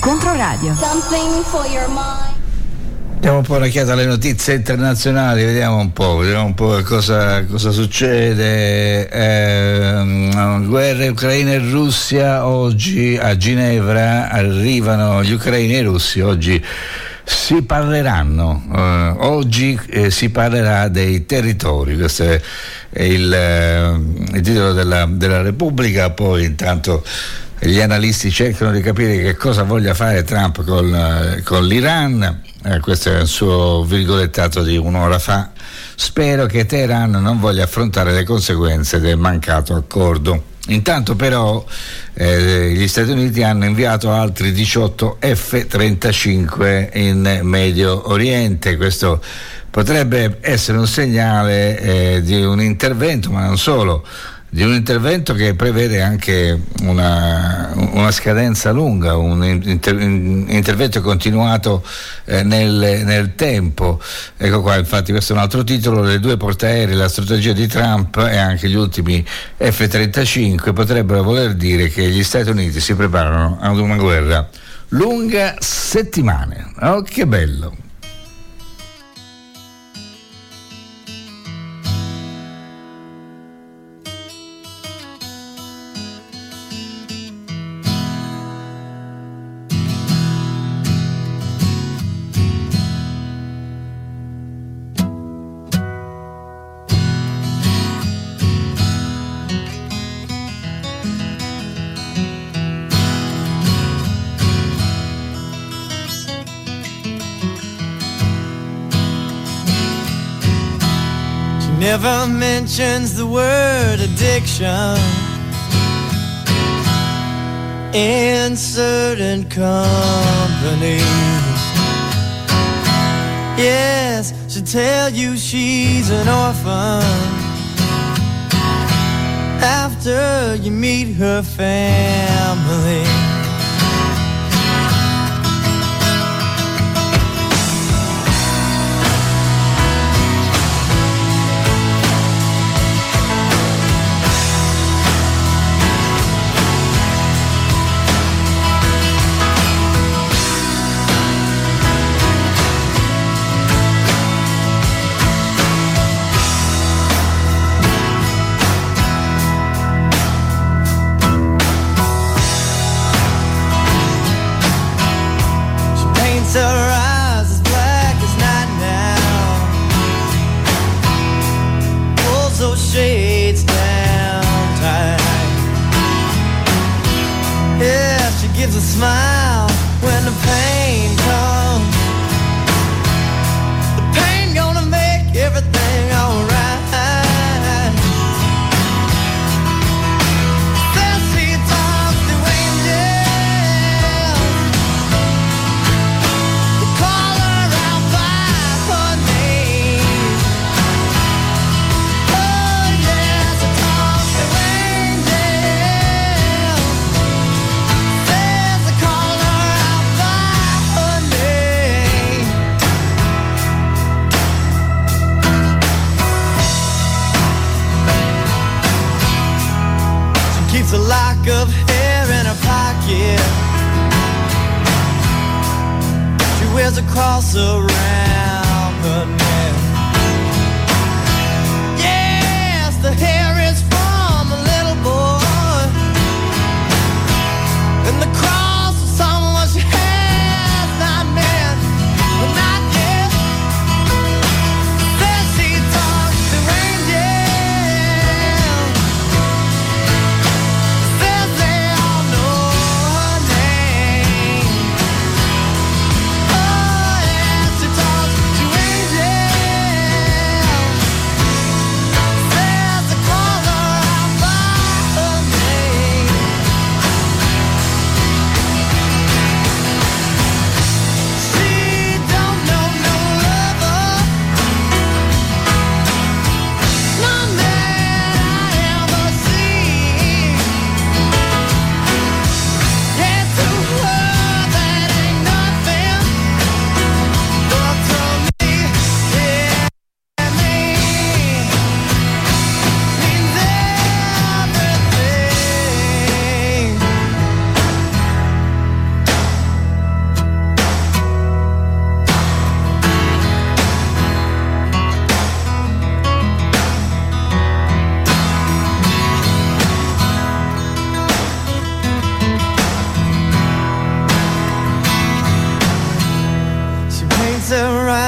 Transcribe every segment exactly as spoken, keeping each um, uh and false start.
Controradio. Something for your mind. Diamo un po' un'occhiata alle notizie internazionali, vediamo un po', vediamo un po' cosa, cosa succede. Eh, guerra Ucraina e Russia, oggi a Ginevra arrivano gli ucraini e i russi, oggi si parleranno, eh, oggi eh, si parlerà dei territori, questo è, è il, eh, il titolo della, della Repubblica. Poi intanto gli analisti cercano di capire che cosa voglia fare Trump con, con l'Iran. Eh, questo è il suo virgolettato di un'ora fa. Spero che Teheran non voglia affrontare le conseguenze del mancato accordo. Intanto però eh, gli Stati Uniti hanno inviato altri diciotto F trentacinque in Medio Oriente. Questo potrebbe essere un segnale eh, di un intervento, ma non solo, di un intervento che prevede anche una, una scadenza lunga, un inter, intervento continuato eh, nel, nel tempo. Ecco qua, infatti questo è un altro titolo: le due portaerei, la strategia di Trump e anche gli ultimi F trentacinque potrebbero voler dire che gli Stati Uniti si preparano ad una guerra lunga settimane. Oh, che bello! Never mentions the word addiction in certain company. Yes, she'll tell you she's an orphan after you meet her family. A smile when the pain comes. The pain gonna make everything alright. Says she talks to angels. They call her out by her name. Oh yes, she talks to angels. Keeps a lock of hair in her pocket. She wears a cross around her neck. Yes, the hair is from a little boy, and the cross is someone she has not met, but not yet. Says she talks to angels. Yeah.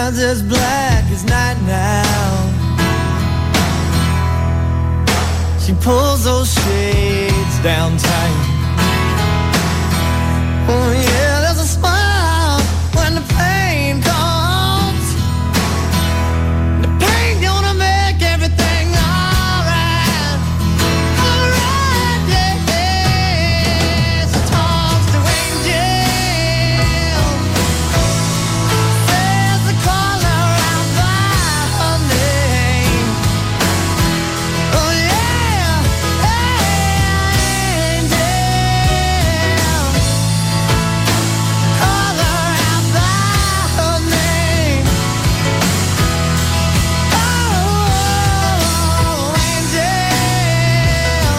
sky's as black as night now. She pulls those shades down tight. Oh yeah, there's a smile when the pain comes. The pain gonna make everything alright. Alright, yeah, yeah. She talks to angels, says to call her out by her name. Oh yeah, angel. Call her out by her name. Oh, angel.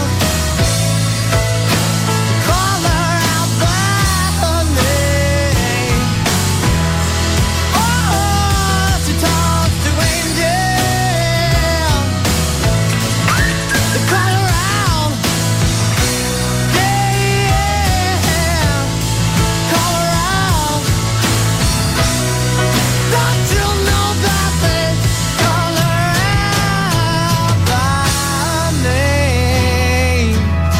Call her out by her name. Oh, she talks to angels. They call her out. Yeah, yeah. Call her out. Don't you know that they call her out by name?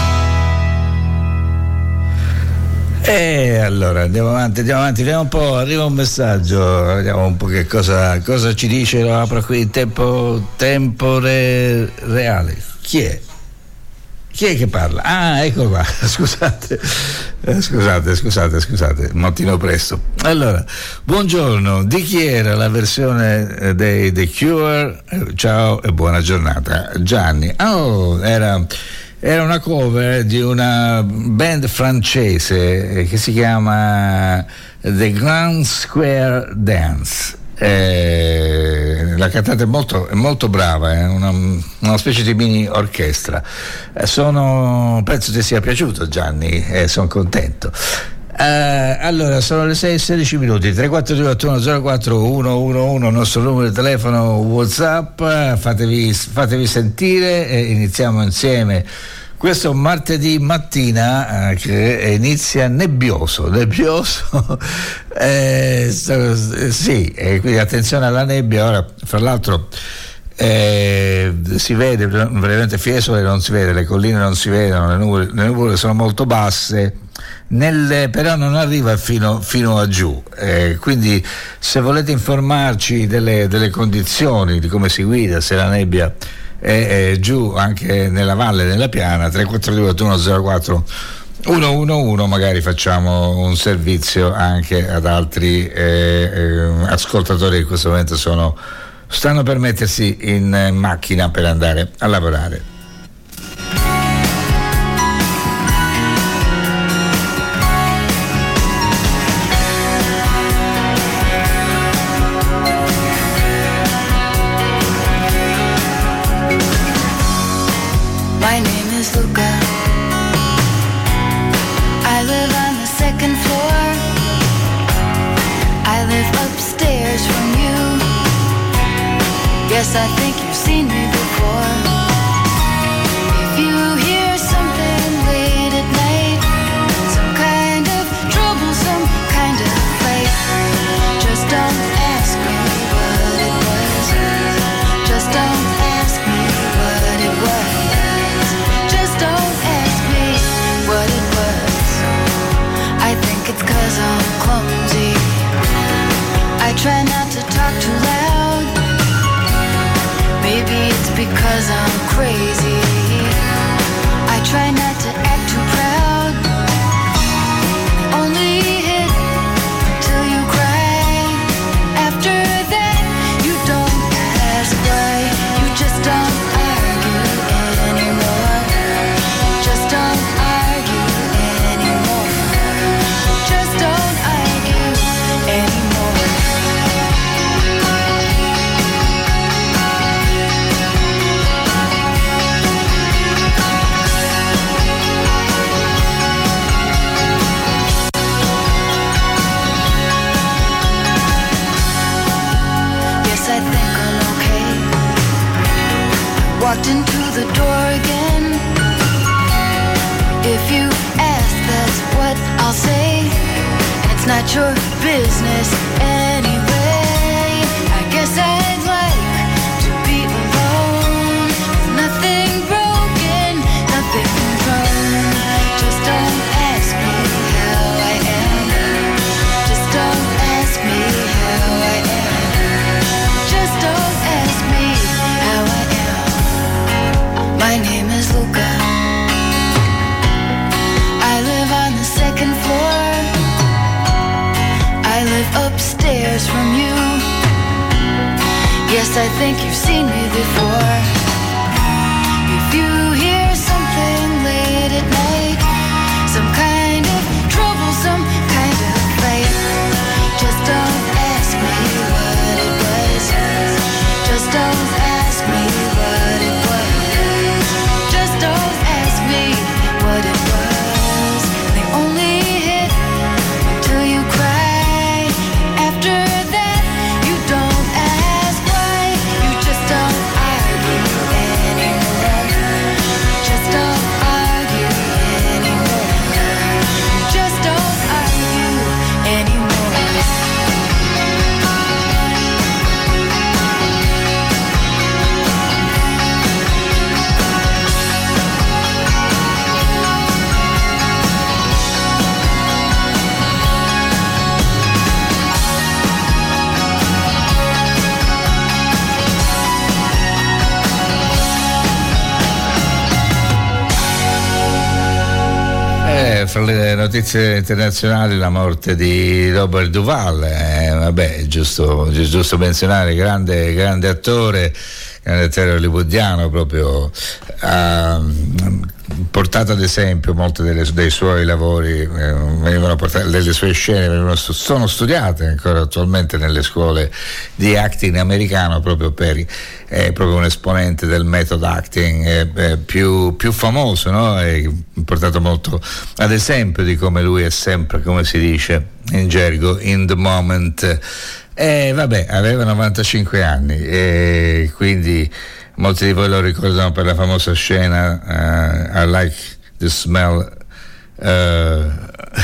E allora andiamo avanti, andiamo avanti, vediamo un po', arriva un messaggio, vediamo un po' che cosa, cosa ci dice, lo apro qui, tempo, tempo re- reale. Chi è? Chi è che parla? Ah, eccolo qua, scusate, eh, scusate, scusate, scusate, mattino presto. Allora, buongiorno, di chi era la versione eh, dei The Cure? Eh, ciao e buona giornata. Gianni, oh, era, era una cover di una band francese eh, che si chiama The Grand Square Dance. Eh, la cantante è molto, è molto brava, è una, una specie di mini orchestra. Eh, sono, penso ti sia piaciuto, Gianni, e eh, sono contento. Eh, allora, sono le sei e sedici minuti. Tre quattro due otto uno zero quattro uno uno uno, il nostro numero di telefono WhatsApp. Fatevi, fatevi sentire e iniziamo insieme. Questo è un martedì mattina eh, che inizia nebbioso, nebbioso, eh, sì, e quindi attenzione alla nebbia. Ora, fra l'altro, eh, si vede veramente Fiesole, non si vede, le colline non si vedono, le nuvole, le nuvole sono molto basse, nelle, però non arriva fino, fino a giù, eh, quindi se volete informarci delle, delle condizioni, di come si guida, se la nebbia e, e giù anche nella valle della Piana, tre quattro due otto uno zero quattro uno uno uno, magari facciamo un servizio anche ad altri eh, eh, ascoltatori che in questo momento sono, stanno per mettersi in eh, macchina per andare a lavorare. My name is Luca. I live on the second floor. I live upstairs from you. Yes, I think you've seen me before. If you hear something late at night, some kind of trouble, some kind of fight, just don't ask me what it was. Just don't ask me what it was. Don't ask me what it was. I think it's 'cause I'm clumsy. I try not to talk too loud. Maybe it's because I'm crazy. I try not to act too proud. Only hit till you cry. After that, you don't ask why. You just don't argue anymore. Just don't argue anymore. Just don't argue anymore. Yes, I think I'm okay. Walked into the door again. If you ask, that's what I'll say. And it's not your business anyway. hears from you. Yes, I think you've seen me before. If you hear something late at night, some kind of trouble, some kind of fight, just don't ask me what it was. Just don't ask me what it was. Just don't ask me what it was. They only hit until you cry. After that, you don't ask why. You just don't argue anymore. Just don't argue anymore. Just don't argue anymore. Eh, fra le notizie internazionali la morte di Robert Duvall, eh, vabbè, è giusto, è giusto menzionare, grande, grande attore, grande attore hollywoodiano, proprio ha portato ad esempio molte delle, dei suoi lavori, eh, venivano portate, delle sue scene venivano, sono studiate ancora attualmente nelle scuole di acting americano, proprio per è proprio un esponente del method acting eh, eh, più, più famoso, no? È portato molto ad esempio di come lui è sempre, come si dice in gergo, in the moment. E vabbè, aveva novantacinque anni e quindi molti di voi lo ricordano per la famosa scena uh, I like the smell uh,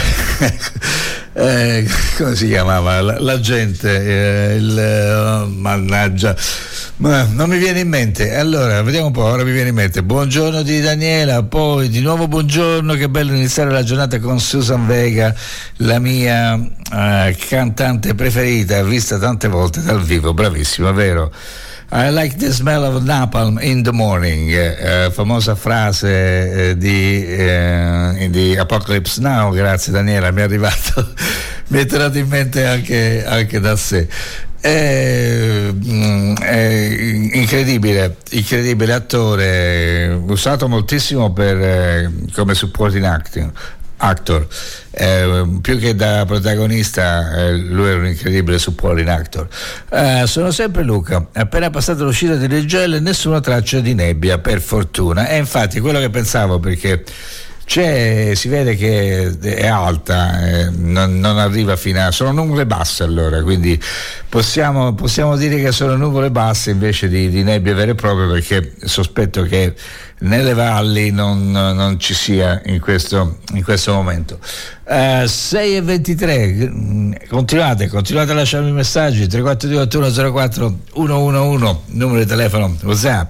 eh, come si chiamava la, la gente eh, il oh, mannaggia, ma non mi viene in mente. Allora vediamo un po', ora mi viene in mente buongiorno di Daniela, poi di nuovo buongiorno, che bello iniziare la giornata con Susan Vega, la mia uh, cantante preferita, vista tante volte dal vivo, bravissima, vero? I like the smell of napalm in the morning, eh, famosa frase eh, di, eh, di Apocalypse Now. Grazie Daniela, mi è arrivato, mi è tornato in mente anche, anche da sé. È, è incredibile, incredibile attore, usato moltissimo per eh, come supporting acting actor, eh, più che da protagonista, eh, lui era un incredibile supporting actor. Eh, sono sempre Luca, appena passata l'uscita delle gelle, nessuna traccia di nebbia, per fortuna. E infatti quello che pensavo, perché c'è, si vede che è alta, eh, non, non arriva fino a, sono nuvole basse, allora quindi possiamo, possiamo dire che sono nuvole basse invece di, di nebbie vere e proprie, perché sospetto che nelle valli non, non ci sia in questo, in questo momento. Uh, sei e ventitré, continuate, continuate a lasciarmi messaggi, tre quattro due otto uno zero quattro uno uno uno, numero di telefono WhatsApp.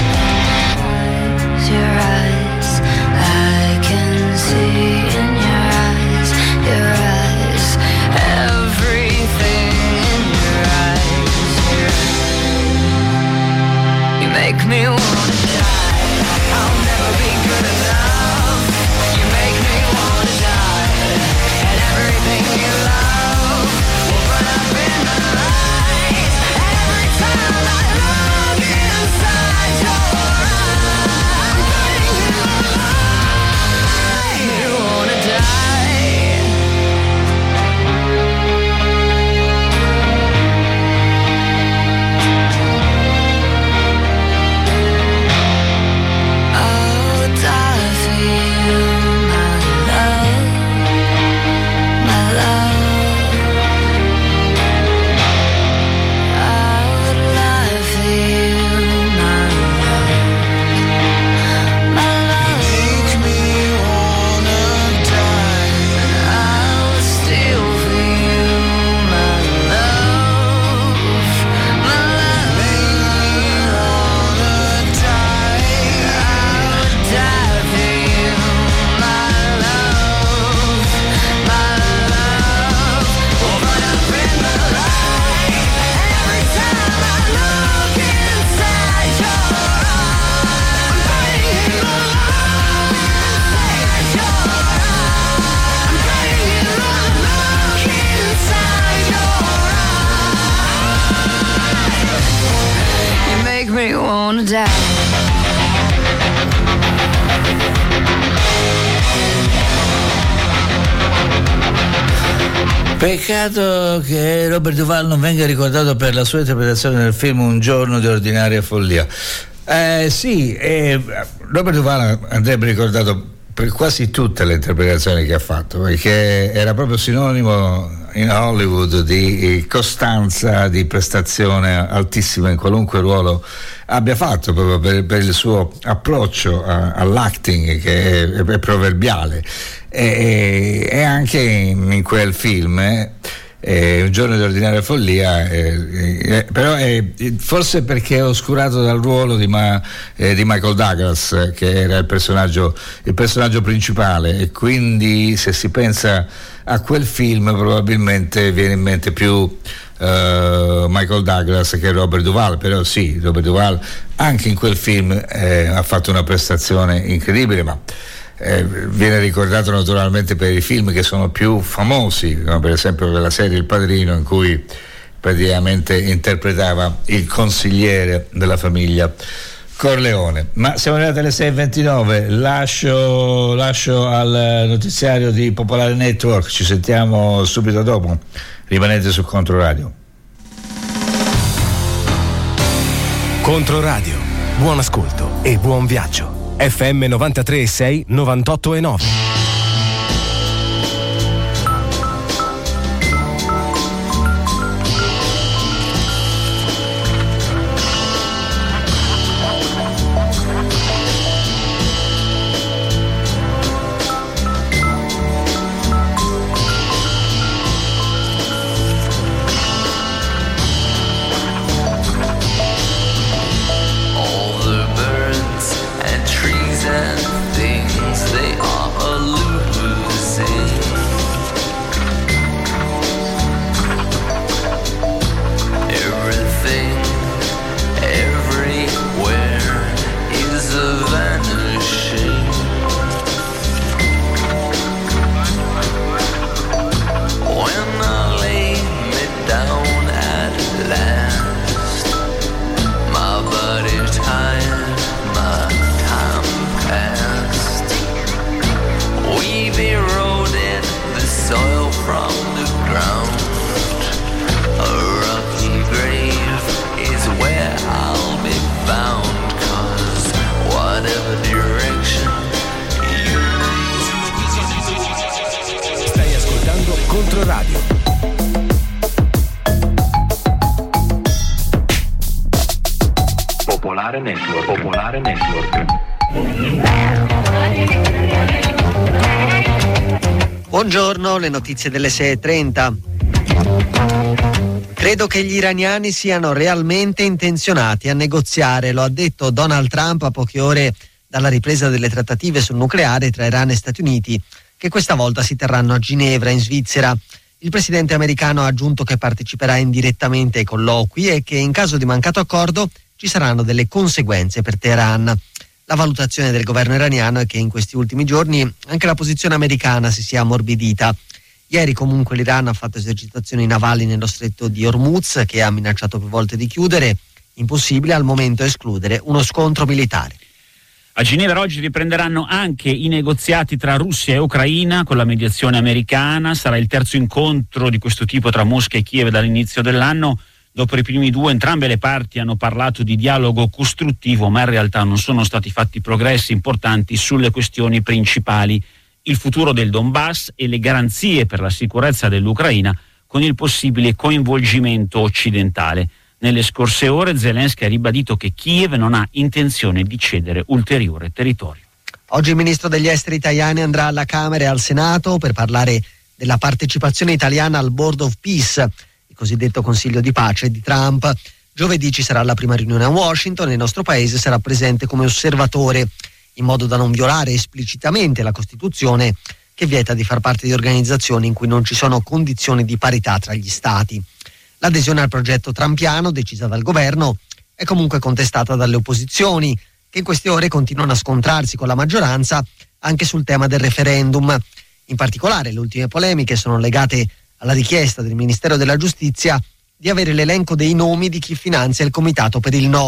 Your eyes, I can see in your doubt. Peccato che Robert Duvall non venga ricordato per la sua interpretazione nel film Un giorno di ordinaria follia. Eh, sì, eh, Robert Duvall andrebbe ricordato per quasi tutte le interpretazioni che ha fatto, perché era proprio sinonimo in Hollywood di costanza, di prestazione altissima in qualunque ruolo abbia fatto, proprio per, per il suo approccio a, all'acting che è, è proverbiale. E, e anche in, in quel film eh, eh, Un giorno di ordinaria follia eh, eh, però è forse perché è oscurato dal ruolo di, Ma, eh, di Michael Douglas, eh, che era il personaggio il personaggio principale, e quindi se si pensa a quel film probabilmente viene in mente più uh, Michael Douglas che Robert Duvall. Però sì, Robert Duvall anche in quel film eh, ha fatto una prestazione incredibile, ma Eh, viene ricordato naturalmente per i film che sono più famosi, no? Per esempio per la serie Il Padrino, in cui praticamente interpretava il consigliere della famiglia Corleone. Ma siamo arrivati alle sei e ventinove, lascio, lascio al notiziario di Popolare Network, ci sentiamo subito dopo, rimanete su Controradio. Controradio, buon ascolto e buon viaggio. F M novantatré e sei, novantotto e nove. Controradio. Popolare Network. Popolare Network. Buongiorno, le notizie delle sei e trenta. Credo che gli iraniani siano realmente intenzionati a negoziare, lo ha detto Donald Trump a poche ore dalla ripresa delle trattative sul nucleare tra Iran e Stati Uniti, che questa volta si terranno a Ginevra, in Svizzera. Il presidente americano ha aggiunto che parteciperà indirettamente ai colloqui e che in caso di mancato accordo ci saranno delle conseguenze per Teheran. La valutazione del governo iraniano è che in questi ultimi giorni anche la posizione americana si sia ammorbidita. Ieri comunque l'Iran ha fatto esercitazioni navali nello stretto di Hormuz, che ha minacciato più volte di chiudere. Impossibile al momento escludere uno scontro militare. A Ginevra oggi riprenderanno anche i negoziati tra Russia e Ucraina con la mediazione americana. Sarà il terzo incontro di questo tipo tra Mosca e Kiev dall'inizio dell'anno. Dopo i primi due, entrambe le parti hanno parlato di dialogo costruttivo, ma in realtà non sono stati fatti progressi importanti sulle questioni principali: il futuro del Donbass e le garanzie per la sicurezza dell'Ucraina, con il possibile coinvolgimento occidentale. Nelle scorse ore Zelensky ha ribadito che Kiev non ha intenzione di cedere ulteriore territorio. Oggi il ministro degli esteri Tajani andrà alla Camera e al Senato per parlare della partecipazione italiana al Board of Peace, il cosiddetto Consiglio di Pace di Trump. Giovedì ci sarà la prima riunione a Washington e il nostro paese sarà presente come osservatore, in modo da non violare esplicitamente la Costituzione, che vieta di far parte di organizzazioni in cui non ci sono condizioni di parità tra gli stati. L'adesione al progetto trumpiano, decisa dal governo, è comunque contestata dalle opposizioni, che in queste ore continuano a scontrarsi con la maggioranza anche sul tema del referendum. In particolare, le ultime polemiche sono legate alla richiesta del Ministero della Giustizia di avere l'elenco dei nomi di chi finanzia il comitato per il no.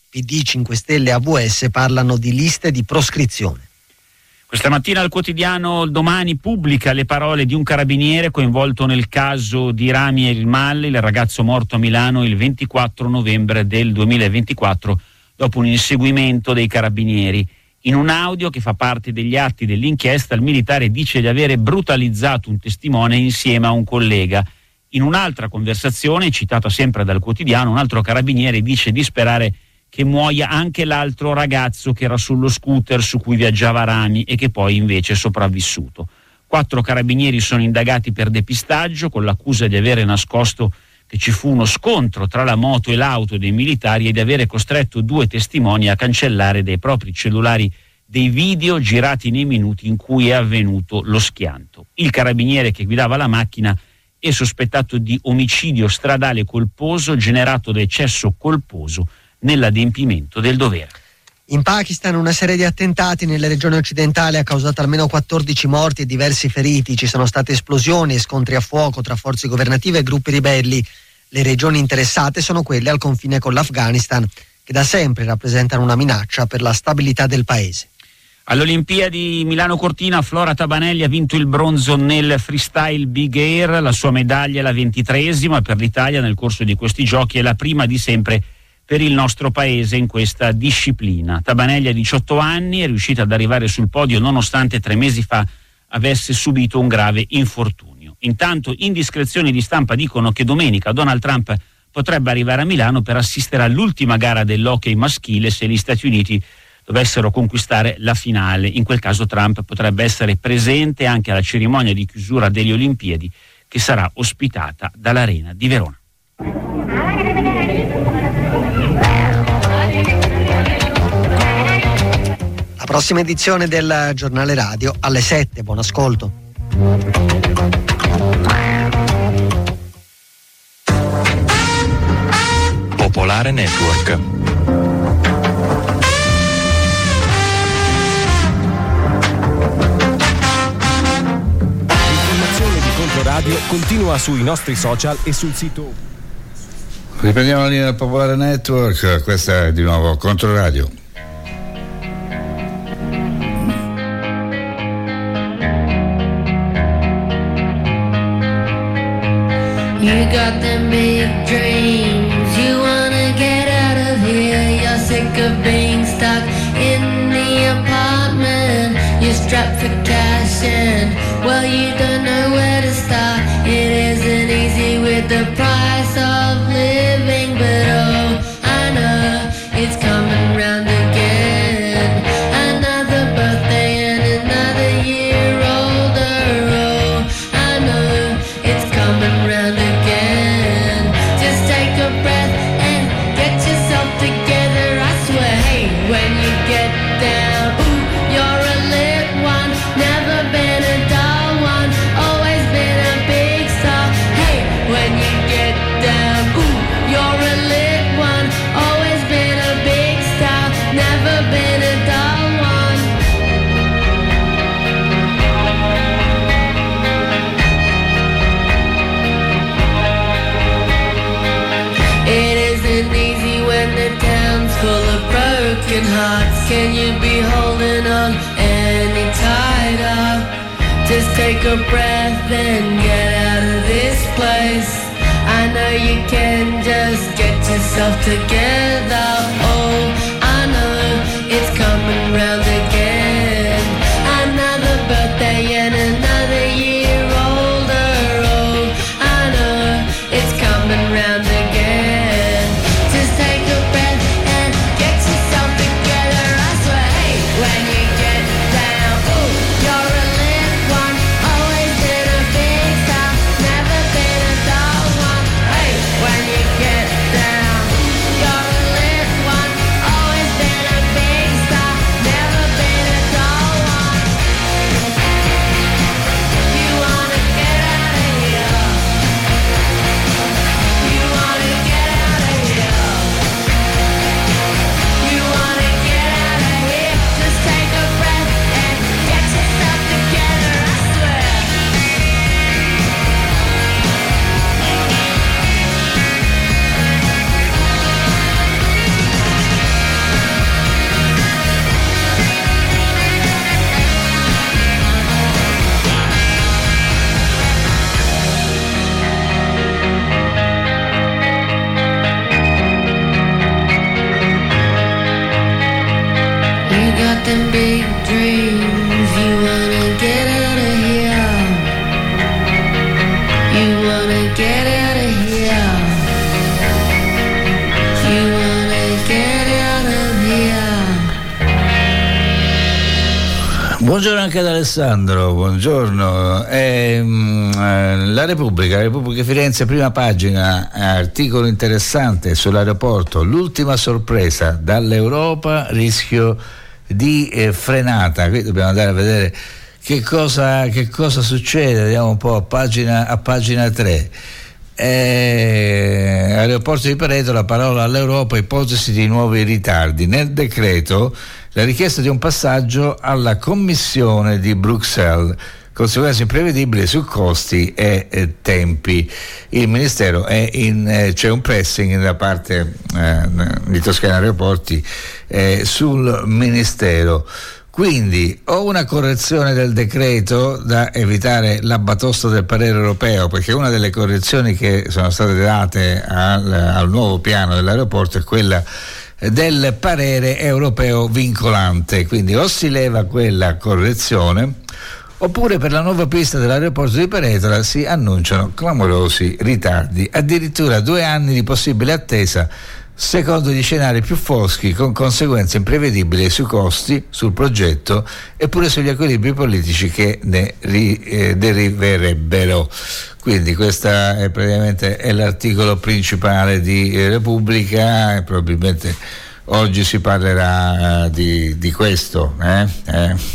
P D, cinque Stelle e A V S parlano di liste di proscrizione. Questa mattina il quotidiano Domani pubblica le parole di un carabiniere coinvolto nel caso di Rami El Malli, il ragazzo morto a Milano il ventiquattro novembre del duemilaventiquattro dopo un inseguimento dei carabinieri. In un audio che fa parte degli atti dell'inchiesta, il militare dice di avere brutalizzato un testimone insieme a un collega. In un'altra conversazione, citata sempre dal quotidiano, un altro carabiniere dice di sperare che muoia anche l'altro ragazzo che era sullo scooter su cui viaggiava Rami e che poi invece è sopravvissuto. Quattro carabinieri sono indagati per depistaggio con l'accusa di avere nascosto che ci fu uno scontro tra la moto e l'auto dei militari e di avere costretto due testimoni a cancellare dai propri cellulari dei video girati nei minuti in cui è avvenuto lo schianto. Il carabiniere che guidava la macchina è sospettato di omicidio stradale colposo generato da eccesso colposo nell'adempimento del dovere. In Pakistan una serie di attentati nelle regioni occidentali ha causato almeno quattordici morti e diversi feriti. Ci sono state esplosioni e scontri a fuoco tra forze governative e gruppi ribelli. Le regioni interessate sono quelle al confine con l'Afghanistan, che da sempre rappresentano una minaccia per la stabilità del paese. Alle Olimpiadi Milano Cortina, Flora Tabanelli ha vinto il bronzo nel freestyle big air. La sua medaglia è la ventitreesima per l'Italia nel corso di questi giochi, è la prima di sempre per il nostro paese in questa disciplina. Tabanelli ha diciotto anni, è riuscita ad arrivare sul podio nonostante tre mesi fa avesse subito un grave infortunio. Intanto indiscrezioni di stampa dicono che domenica Donald Trump potrebbe arrivare a Milano per assistere all'ultima gara dell'hockey maschile se gli Stati Uniti dovessero conquistare la finale. In quel caso Trump potrebbe essere presente anche alla cerimonia di chiusura delle Olimpiadi che sarà ospitata dall'Arena di Verona. La prossima edizione del giornale radio alle sette. Buon ascolto. Popolare Network. L'informazione di Controradio continua sui nostri social e sul sito. Riprendiamo la linea del Popolare Network, questa è di nuovo Controradio. You got them big dreams, you wanna get out of here. You're sick of being stuck in the apartment. You're strapped for cash and, well, you don't know where to start. It isn't easy with the price of living, but oh, I know it's coming round again. Another birthday and another year older. Oh, I know it's coming round again. Just take a breath and get yourself together. I swear, hey, when you get down, ooh, you're a lit one. Never been a dull one, always been a big star. Hey, when you get down, ooh, you're a lit one. Always been a big star, never been a dull one. It isn't easy when the town's full of broken hearts. Can you be holding on any tighter? Just take a breath and get out of this place. I know you can, just get yourself together. Oh, I know it's coming round again. Another birthday and another year older. Oh, I know it's coming round again. Just take a breath and get yourself together. I swear, hey, when you get down, ooh, you're a lit one. Always been a big star, never been a dull one. Hey, when you get down, you're a lit one. Always been a big star, never anche ad Alessandro, buongiorno. Ehm, la Repubblica, la Repubblica Firenze, prima pagina, articolo interessante sull'aeroporto, l'ultima sorpresa dall'Europa, rischio di eh, frenata. Qui dobbiamo andare a vedere che cosa, che cosa succede, vediamo un po' a pagina, a pagina tre. Eh, aeroporto di Pareto, la parola all'Europa, ipotesi di nuovi ritardi. Nel decreto la richiesta di un passaggio alla Commissione di Bruxelles, conseguenze imprevedibili su costi e eh, tempi. Il Ministero è in, eh, c'è un pressing da parte eh, di Toscana Aeroporti eh, sul Ministero. Quindi o una correzione del decreto da evitare la batosta del parere europeo, perché una delle correzioni che sono state date al, al nuovo piano dell'aeroporto è quella del parere europeo vincolante, quindi o si leva quella correzione oppure per la nuova pista dell'aeroporto di Paretola si annunciano clamorosi ritardi, addirittura due anni di possibile attesa secondo gli scenari più foschi, con conseguenze imprevedibili sui costi, sul progetto e pure sugli equilibri politici che ne ri, eh, deriverebbero. Quindi questo è praticamente è l'articolo principale di eh, Repubblica e probabilmente oggi si parlerà eh, di, di questo. Eh? Eh?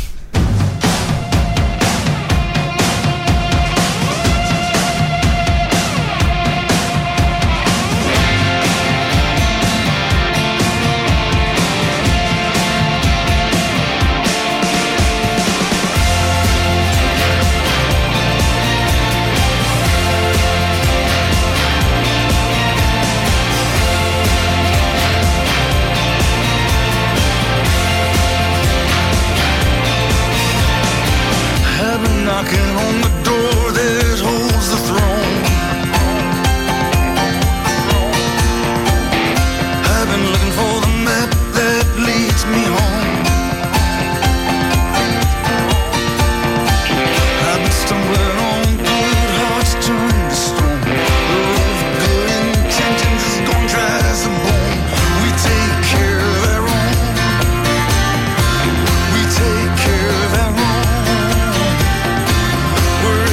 We're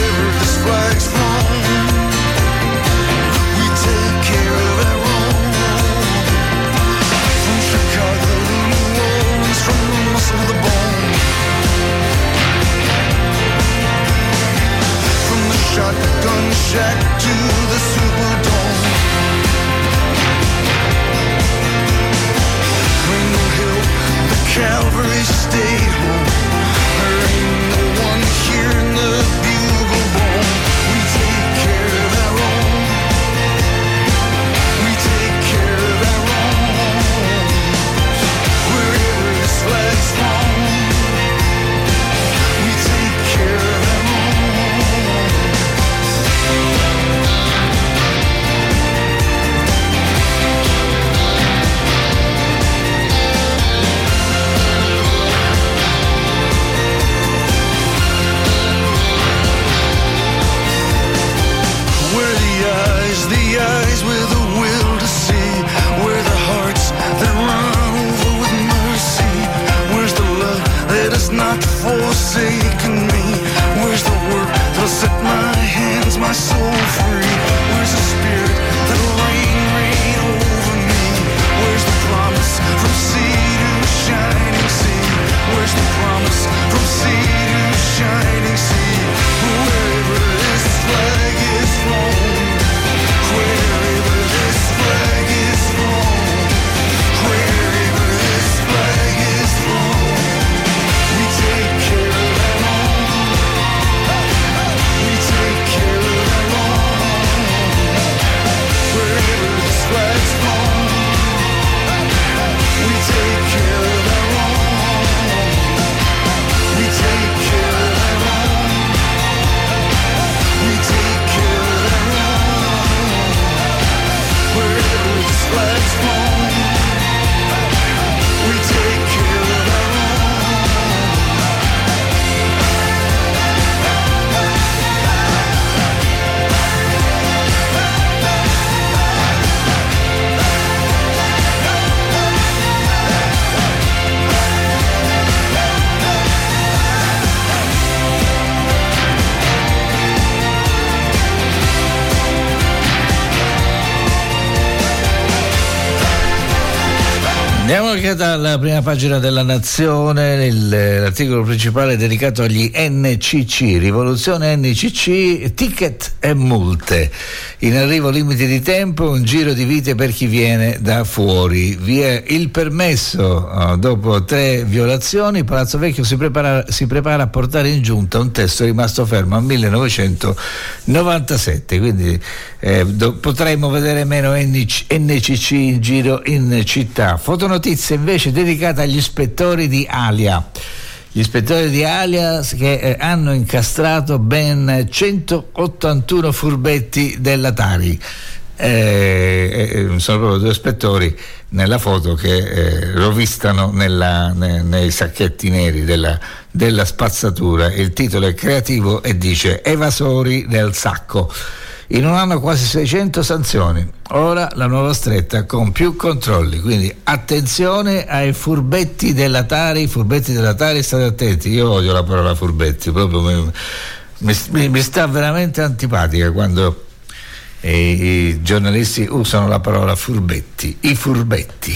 Andiamo alla prima pagina della Nazione, il, l'articolo principale è dedicato agli N C C, rivoluzione N C C, ticket e multe. In arrivo limiti di tempo, un giro di vite per chi viene da fuori. Via il permesso, oh, dopo tre violazioni, Palazzo Vecchio si prepara, si prepara a portare in giunta un testo rimasto fermo al millenovecentonovantasette, quindi eh, do, potremmo vedere meno N C C in giro in città. Fotonotizia invece dedicata agli ispettori di Alia. Gli ispettori di Alia che eh, hanno incastrato ben centottantuno furbetti della Tari. Eh, eh, sono proprio due ispettori nella foto che eh, rovistano nella, ne, nei sacchetti neri della, della spazzatura. Il titolo è creativo e dice evasori nel sacco. In un anno quasi seicento sanzioni, ora la nuova stretta con più controlli, quindi attenzione ai furbetti della Tari, furbetti della Tari, state attenti, io odio la parola furbetti, proprio mi, mi, mi sta veramente antipatica quando eh, i giornalisti usano la parola furbetti, i furbetti.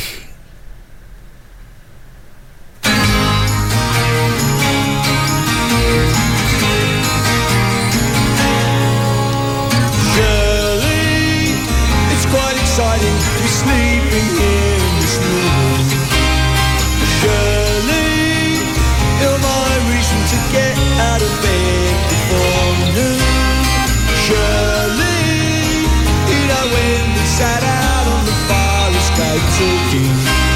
Sleeping here in this room, Shirley, you're my reason to get out of bed before noon. Shirley, you know when we sat out on the bar escape talking.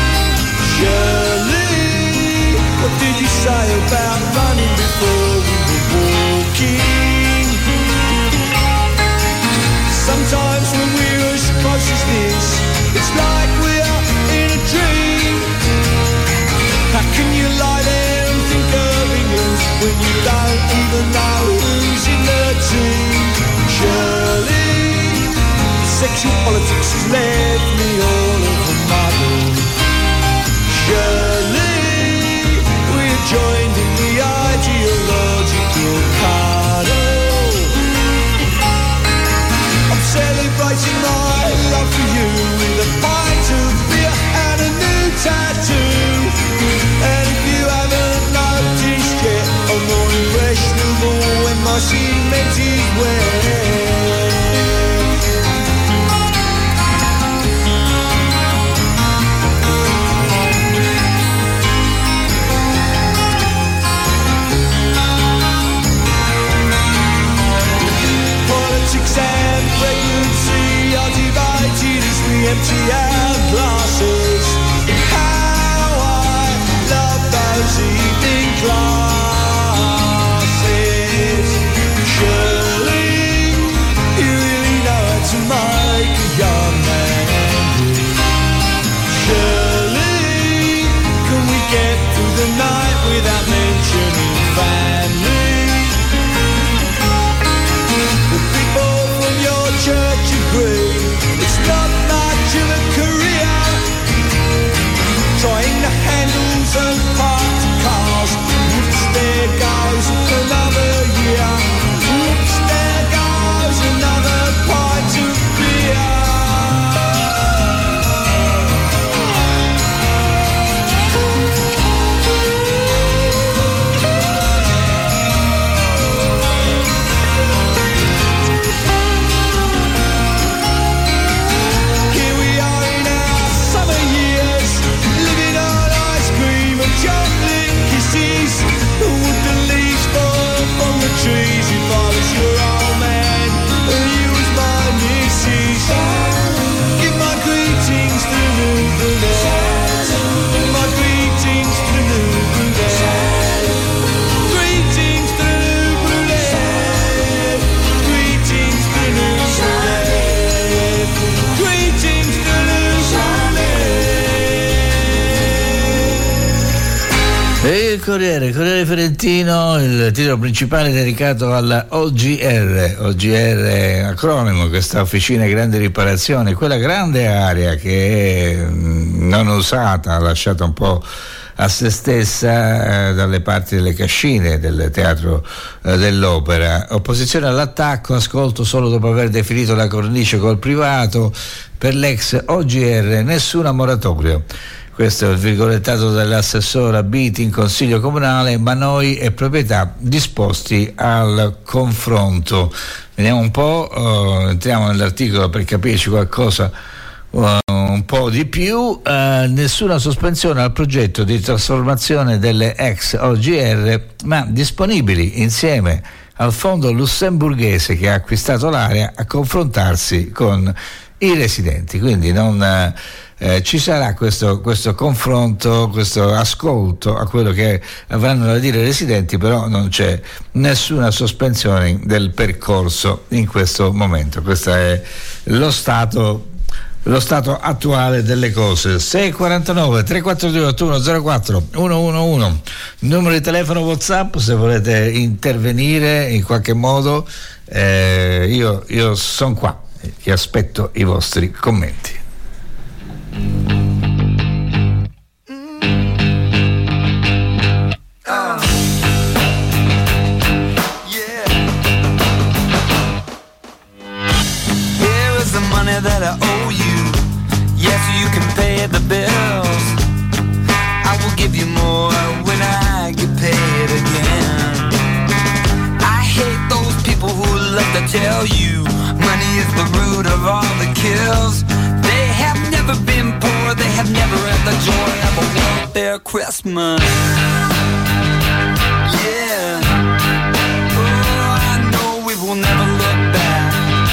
Shirley, what did you say about running before we were walking? Sometimes when we're as close as this, it's like we're in a dream. How can you lie there and think of England when you don't even know who's in the team? Surely, sexual politics has left me all of a muddle. Surely, we're joined in the ideological cuddle. I'm celebrating my love for you with a pint of beer and a new tattoo. And if you haven't noticed yet, I'm more impressionable when my cement is wet. Politics and pregnancy are divided as we empty our glasses. How I love those evening classes. Surely you really know how to make a young man angry. Surely can we get through the night without mentioning family? Church agree, it's not much of a career. Trying the handles and parked cars. Whoops, there goes another year. Whoops, there goes another pint of beer. Trees, if I was your old man and you was my missus, give my greetings to New Brunette. My greetings to New Brunette. Greetings to New Brunette. Greetings to New Brunette. Greetings to New Brunette. E il Corriere, il Corriere Fiorentino, il titolo principale è dedicato alla O G R, O G R acronimo, questa officina grandi riparazioni, quella grande area che è non usata, lasciata un po' a se stessa eh, dalle parti delle cascine del teatro eh, dell'opera. Opposizione all'attacco, ascolto solo dopo aver definito la cornice col privato, per l'ex O G R nessuna moratoria. questo è il virgolettato dell'assessore abiti in consiglio comunale, ma noi e proprietà disposti al confronto. Vediamo un po', uh, entriamo nell'articolo per capirci qualcosa uh, un po' di più. Uh, nessuna sospensione al progetto di trasformazione delle ex O G R, ma disponibili insieme al fondo lussemburghese che ha acquistato l'area a confrontarsi con i residenti. Quindi non eh, ci sarà questo, questo confronto, questo ascolto a quello che avranno da dire i residenti, però non c'è nessuna sospensione del percorso in questo momento. Questo è lo stato lo stato attuale delle cose. Sei quarantanove tre quattro due otto uno zero quattro uno uno uno, numero di telefono WhatsApp se volete intervenire in qualche modo. eh, io, io sono qua e aspetto i vostri commenti. That I owe you, yes, you can pay the bills. I will give you more when I get paid again. I hate those people who love to tell you money is the root of all the kills. They have never been poor, they have never had the joy of a welfare Christmas. Yeah, oh, I know we will never look back.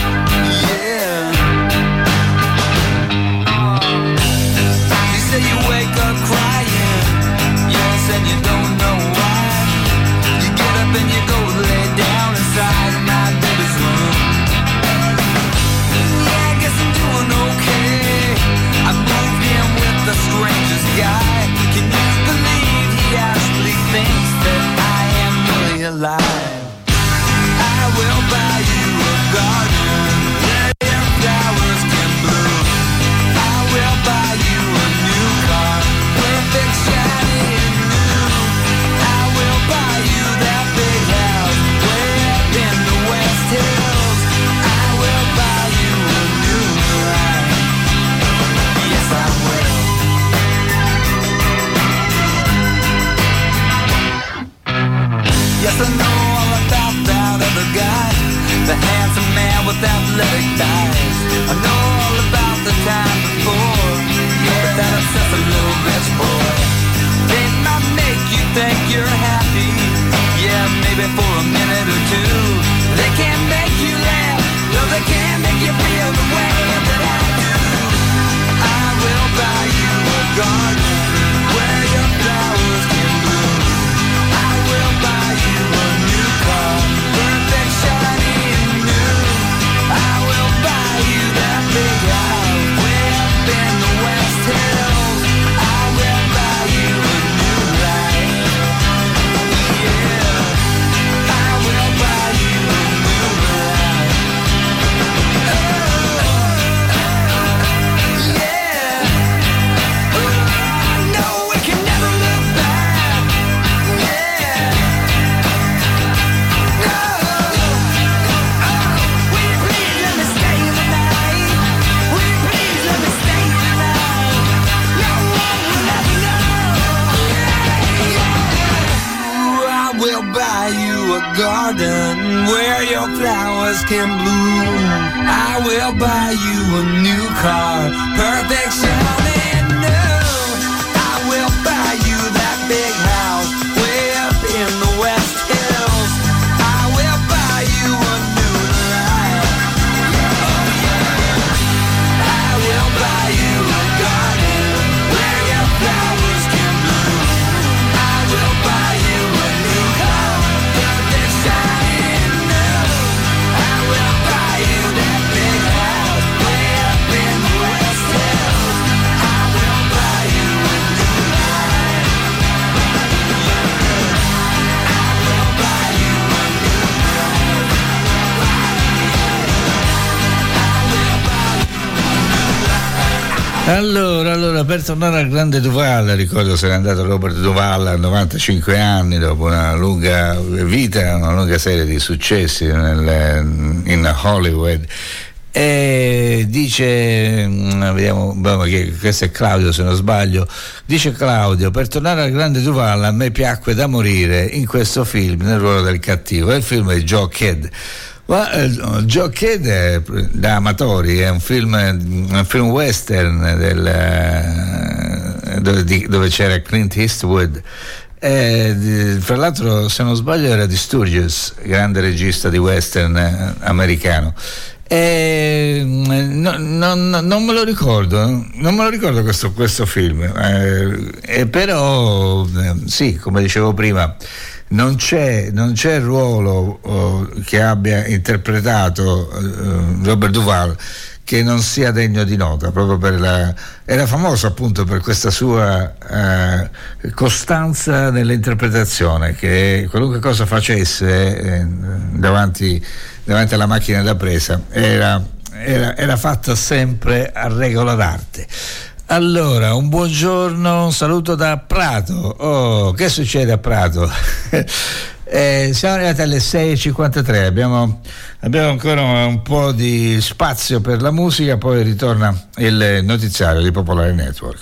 You wake up crying, yes, and you don't know why. You get up and you go lay down inside my baby's room. Yeah, I guess I'm doing okay. I moved in with the strangest guy. Can you believe he actually thinks that I am really alive? I will buy you a garden where your flowers can bloom. I will buy you a new car, perfect, shiny and new. I will buy you that big house way up in the West Hills. I will buy you a new ride. Yes, I will. Yes, I know all about that other guy, the handsome man with athletic thighs. I know all about the time before, yeah, that obsessive little bitch boy. They might make you think you're happy, yeah, maybe for a minute or two. They can't make you laugh, no, they can't make you feel the way that I do. I will buy you a garden where your flowers can bloom. I will buy you a new car, perfect, shiny and new. I will buy you that big house way up in the West Hills. I will buy you a new life. Yeah, I will buy you a new life. Oh, yeah. Oh, no, we can never look back. Yeah. Oh, oh, will you please let me stay the night? Will you please let me stay the night? No one will ever know. Ooh, I will buy you a garden where your flowers can bloom. I will buy you a new car, perfect, shiny and new. I will buy you that big house way up in the West Hills. I will buy you a new life. Oh yeah. I will buy you a garden where your flowers can bloom. I will buy you a new car, perfect, shiny and new. I will buy you that big house way up in the West Hills. I will buy you a new life. I will buy you a new life. I will buy Allora, allora, per tornare al grande Duval, ricordo se n'è andato Robert Duval a novantacinque anni dopo una lunga vita, una lunga serie di successi nel, in Hollywood. E dice, vediamo, questo è Claudio se non sbaglio, dice Claudio: per tornare al grande Duvall, a me piacque da morire in questo film nel ruolo del cattivo, e il film è Joe Kidd. Ma eh, Joe Kidd è, da amatori, è un film, un film western del, eh, dove, di, dove c'era Clint Eastwood. Eh, fra l'altro, se non sbaglio, era di Sturges, grande regista di western eh, americano. Eh, no, no, no, non me lo ricordo, non me lo ricordo questo, questo film, eh, eh, però eh, sì, come dicevo prima, non c'è, non c'è il ruolo oh, che abbia interpretato eh, Robert Duvall che non sia degno di nota, proprio per la, era famoso appunto per questa sua eh, costanza nell'interpretazione, che qualunque cosa facesse eh, davanti, davanti alla macchina da presa era, era, era fatta sempre a regola d'arte. Allora, un buongiorno, un saluto da Prato. Oh, che succede a Prato? Eh, siamo arrivati alle sei e cinquantatré, abbiamo, abbiamo ancora un po' di spazio per la musica, poi ritorna il notiziario di Popolare Network.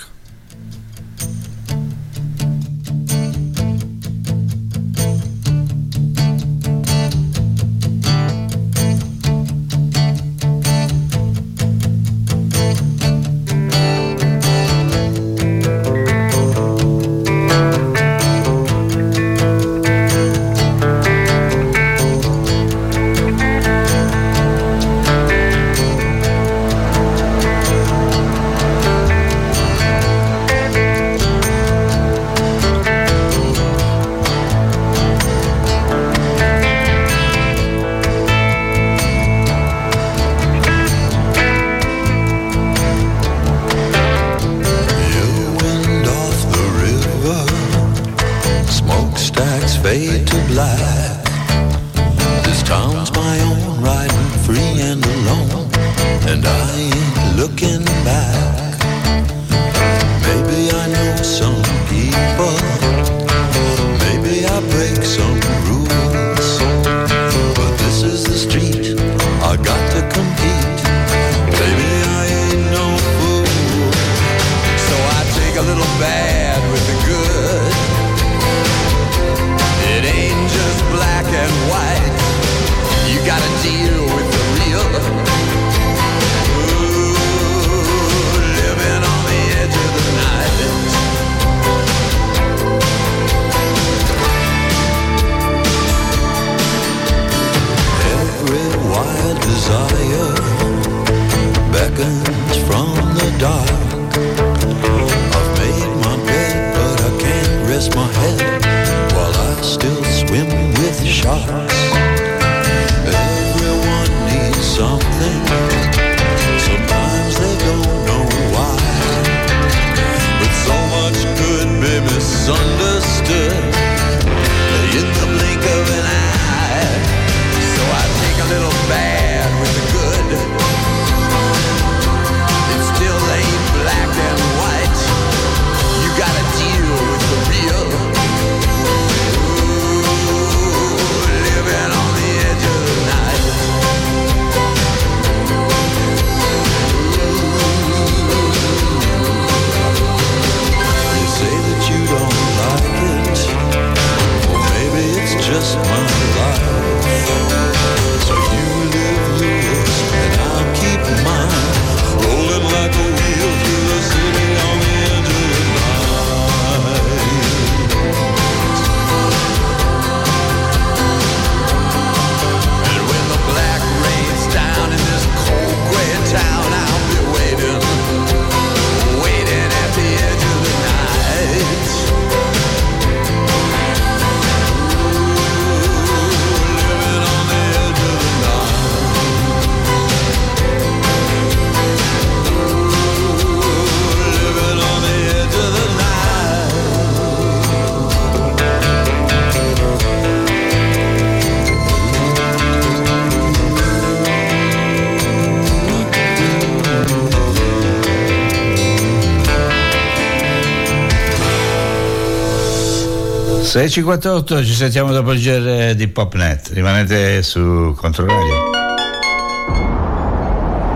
sei e cinquantotto, ci sentiamo dopo il G R di Popnet. Rimanete su Controradio.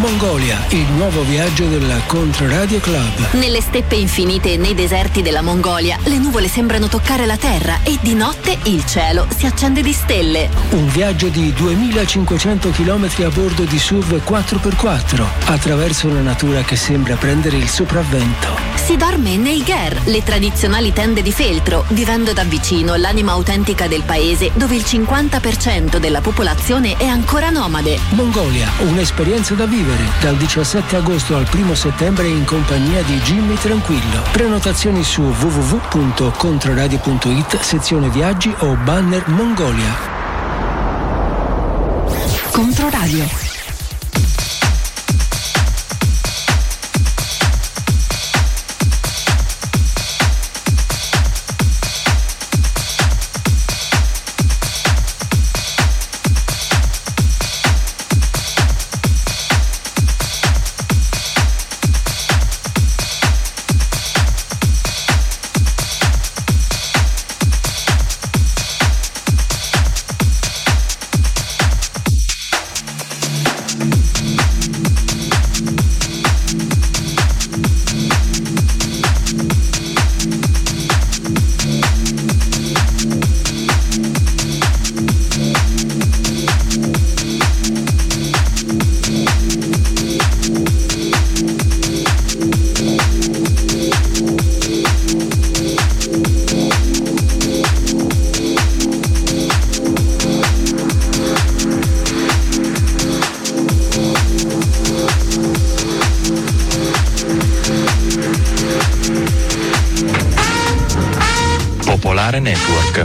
Mongolia, il nuovo viaggio della Controradio Club. Nelle steppe infinite e nei deserti della Mongolia, le nuvole sembrano toccare la terra e di notte il cielo si accende di stelle. Un viaggio di duemilacinquecento chilometri a bordo di S U V quattro per quattro, attraverso una natura che sembra prendere il sopravvento. Si dorme nei ger, le tradizionali tende di feltro, vivendo da vicino l'anima autentica del paese, dove il cinquanta per cento della popolazione è ancora nomade. Mongolia, un'esperienza da vivere, dal diciassette agosto al primo settembre in compagnia di Jimmy Tranquillo. Prenotazioni su w w w punto controradio punto it, sezione viaggi o banner Mongolia. Controradio. Network.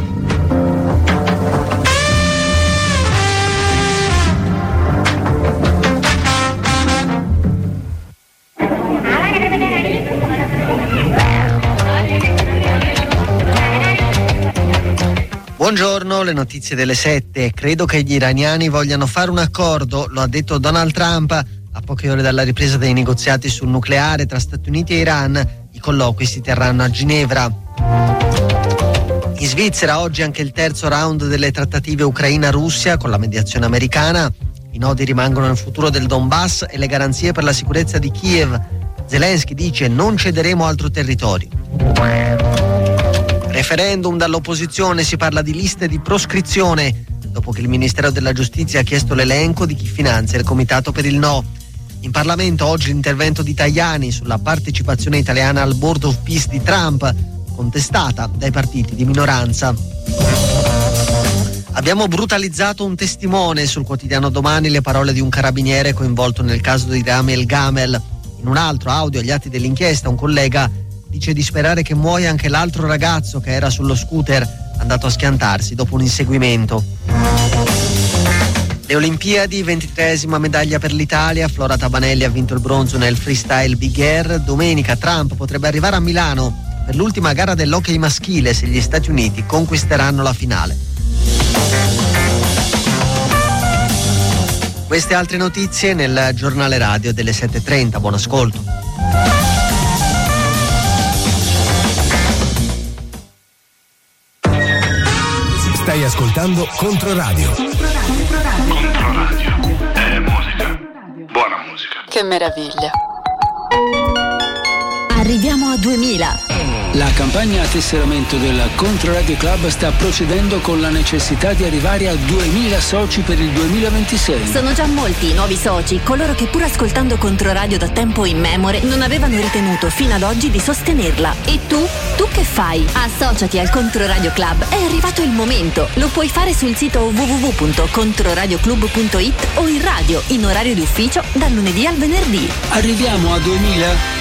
Buongiorno, le notizie delle sette. Credo che gli iraniani vogliano fare un accordo, lo ha detto Donald Trump a poche ore dalla ripresa dei negoziati sul nucleare tra Stati Uniti e Iran. I colloqui si terranno a Ginevra. In Svizzera oggi anche il terzo round delle trattative Ucraina-Russia con la mediazione americana. I nodi rimangono il futuro del Donbass e le garanzie per la sicurezza di Kiev. Zelensky dice: non cederemo altro territorio. Referendum dall'opposizione, si parla di liste di proscrizione dopo che il Ministero della Giustizia ha chiesto l'elenco di chi finanzia il Comitato per il No. In Parlamento oggi l'intervento di Tajani sulla partecipazione italiana al Board of Peace di Trump, contestata dai partiti di minoranza. Abbiamo brutalizzato un testimone, sul quotidiano Domani le parole di un carabiniere coinvolto nel caso di Rami El Gamel. In un altro audio agli atti dell'inchiesta un collega dice di sperare che muoia anche l'altro ragazzo che era sullo scooter andato a schiantarsi dopo un inseguimento. Le Olimpiadi, ventitreesima medaglia per l'Italia, Flora Tabanelli ha vinto il bronzo nel freestyle Big Air. Domenica Trump potrebbe arrivare a Milano per l'ultima gara dell'hockey maschile se gli Stati Uniti conquisteranno la finale. Queste altre notizie nel giornale radio delle sette e trenta. Buon ascolto. Stai ascoltando Controradio. Controradio. È musica. Buona musica. Che meraviglia. Arriviamo a duemila. La campagna a tesseramento del Controradio Club sta procedendo con la necessità di arrivare a duemila soci per il duemilaventisei. Sono già molti i nuovi soci, coloro che pur ascoltando Controradio da tempo immemore non avevano ritenuto fino ad oggi di sostenerla. E tu? Tu che fai? Associati al Controradio Club, è arrivato il momento. Lo puoi fare sul sito w w w punto controradioclub punto it o in radio, in orario di ufficio, dal lunedì al venerdì. Arriviamo a duemila?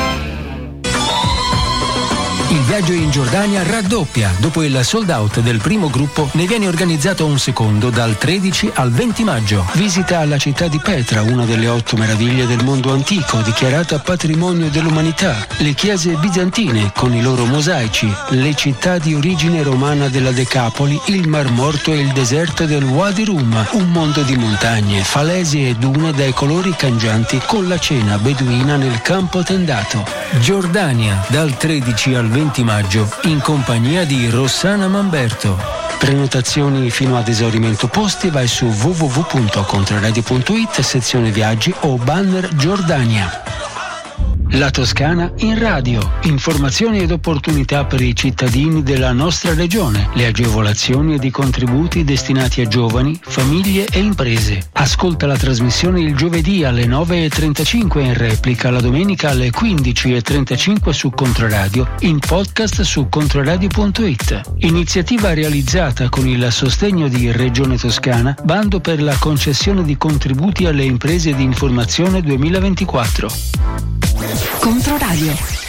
Il viaggio in Giordania raddoppia. Dopo il sold out del primo gruppo ne viene organizzato un secondo dal tredici al venti maggio. Visita alla città di Petra, una delle otto meraviglie del mondo antico, dichiarata patrimonio dell'umanità, le chiese bizantine con i loro mosaici, le città di origine romana della Decapoli, il Mar Morto e il deserto del Wadi Rum, un mondo di montagne, falesi e dune dai colori cangianti con la cena beduina nel campo tendato. Giordania, dal tredici al venti maggio, in compagnia di Rossana Mamberto. Prenotazioni fino ad esaurimento posti, vai su w w w punto controradio punto it, sezione viaggi o banner Giordania. La Toscana in radio. Informazioni ed opportunità per i cittadini della nostra regione. Le agevolazioni ed i contributi destinati a giovani, famiglie e imprese. Ascolta la trasmissione il giovedì alle nove e trentacinque in replica, la domenica alle quindici e trentacinque su Controradio, in podcast su controradio punto it. Iniziativa realizzata con il sostegno di Regione Toscana, bando per la concessione di contributi alle imprese di informazione duemilaventiquattro. Controradio.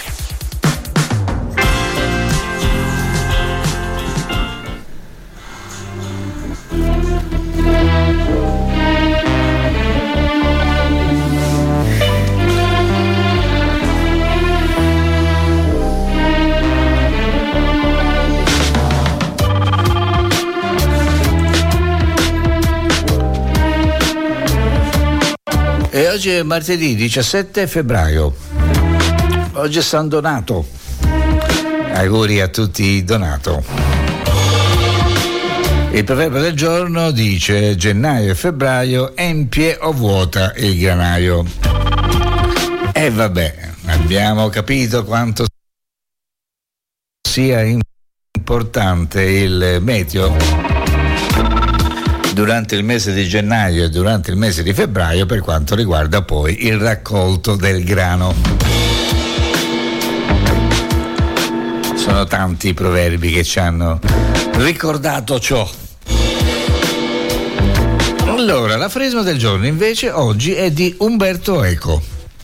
E oggi è martedì diciassette febbraio. Oggi è San Donato. Auguri a tutti i Donato. Il proverbio del giorno dice: gennaio e febbraio empie o vuota il granaio. E vabbè, abbiamo capito quanto sia importante il meteo durante il mese di gennaio e durante il mese di febbraio per quanto riguarda poi il raccolto del grano. Sono tanti i proverbi che ci hanno ricordato ciò. Allora, l'aforisma del giorno invece oggi è di Umberto Eco,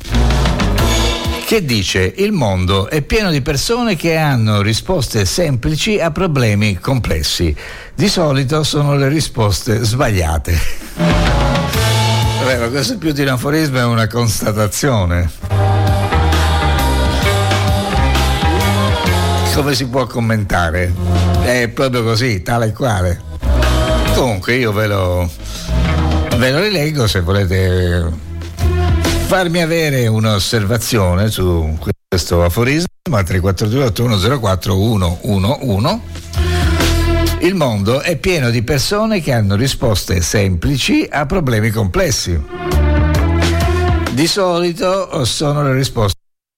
che dice: il mondo è pieno di persone che hanno risposte semplici a problemi complessi. Di solito sono le risposte sbagliate. Vabbè, ma questo più di un aforisma è una constatazione. Come si può commentare? È proprio così, tale e quale. Comunque io ve lo ve lo rileggo se volete farmi avere un'osservazione su questo aforisma. tre quattro due otto uno zero quattro uno uno uno. Il mondo è pieno di persone che hanno risposte semplici a problemi complessi. Di solito sono le risposte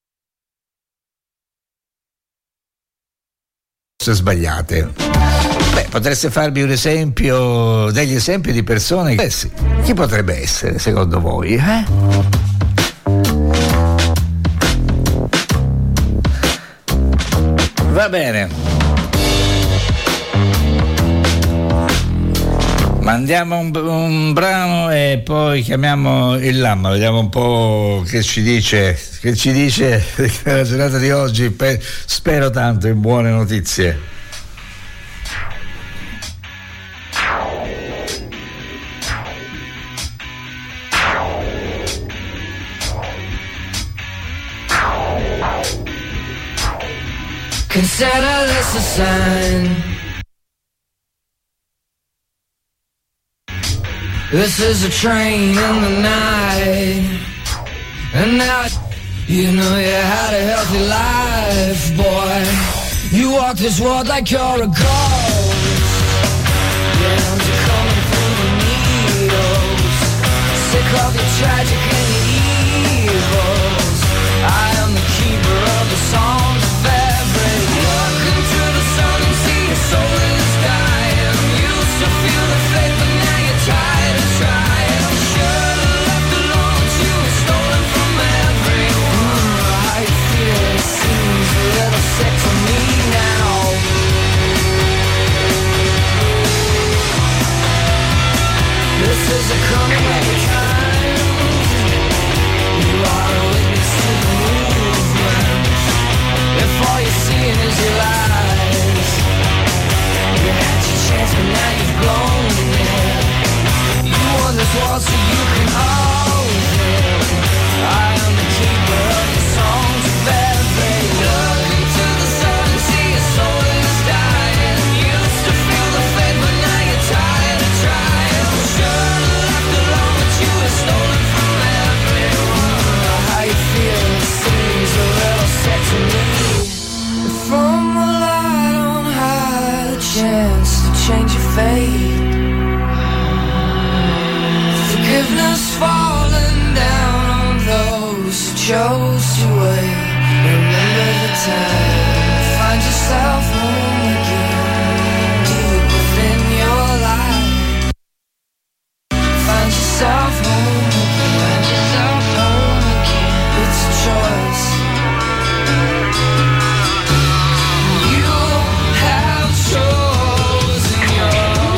sbagliate. Beh, potreste farmi un esempio, degli esempi di persone che sì, chi potrebbe essere secondo voi, eh? Va bene, mandiamo un, un brano e poi chiamiamo il Lamma, vediamo un po' che ci dice che ci dice la giornata di oggi. Per, spero tanto in buone notizie. Consider this a sign. This is a train in the night. And now you know you had a healthy life, boy. You walk this world like you're a ghost. Your hands are coming through the needles. Sick of the tragic and the evils. I am the keeper of the songs of every. Look into the sun and see your soul is dying. Used to feel the faith, but now you're tired of trying. Should have left alone, but you were stolen from everyone. I feel it seems a little sick to me now. This is a coming of a time. You are a witness to the movement. If all you're seeing is your lies, you had your chance but now you've blown it. You won this war so you can hold it. I am the keeper of the songs of every. Look into the sun and see your soul is dying. Used to feel the fate but now you're tired of trying. Should've left alone but you were stolen from everyone. How you feel seems a little sick to me. From the light on high, the chance to change your fate. Forgiveness falling down on those who chose to wait. Remember the time, find yourself home again, deep within your life. Find yourself home again, find yourself home again. It's a choice. You have chosen yours.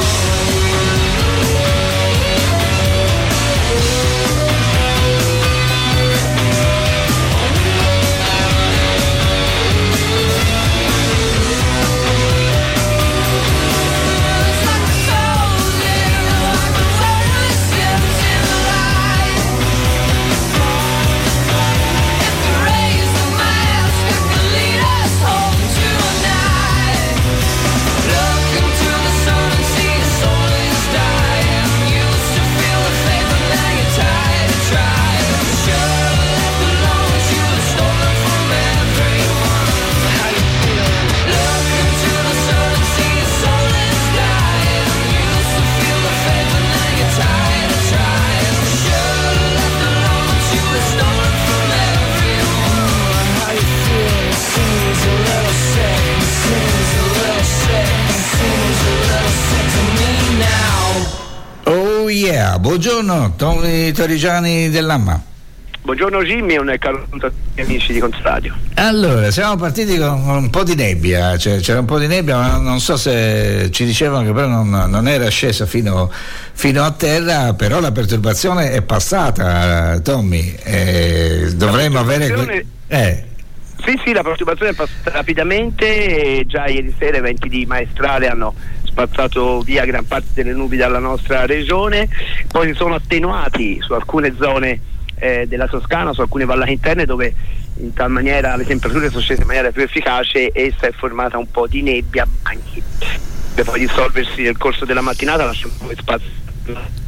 Oh yeah, buongiorno Tommy Torrigiani dell'Amma. Buongiorno Jimmy e un caro saluto a tutti gli amici di Controradio. Allora, siamo partiti con un po' di nebbia, cioè, c'era un po' di nebbia, ma non so se ci dicevano che però non, non era scesa fino, fino a terra, però la perturbazione è passata, Tommy. Eh, dovremmo avere... Que- eh. Sì, sì, la perturbazione è passata rapidamente e già ieri sera eventi di maestrale hanno spazzato via gran parte delle nubi dalla nostra regione, poi si sono attenuati su alcune zone eh, della Toscana, su alcune vallate interne dove in tal maniera le temperature sono scese in maniera più efficace e si è formata un po' di nebbia a banchi. Per poi dissolversi nel corso della mattinata lascia un po' di spazio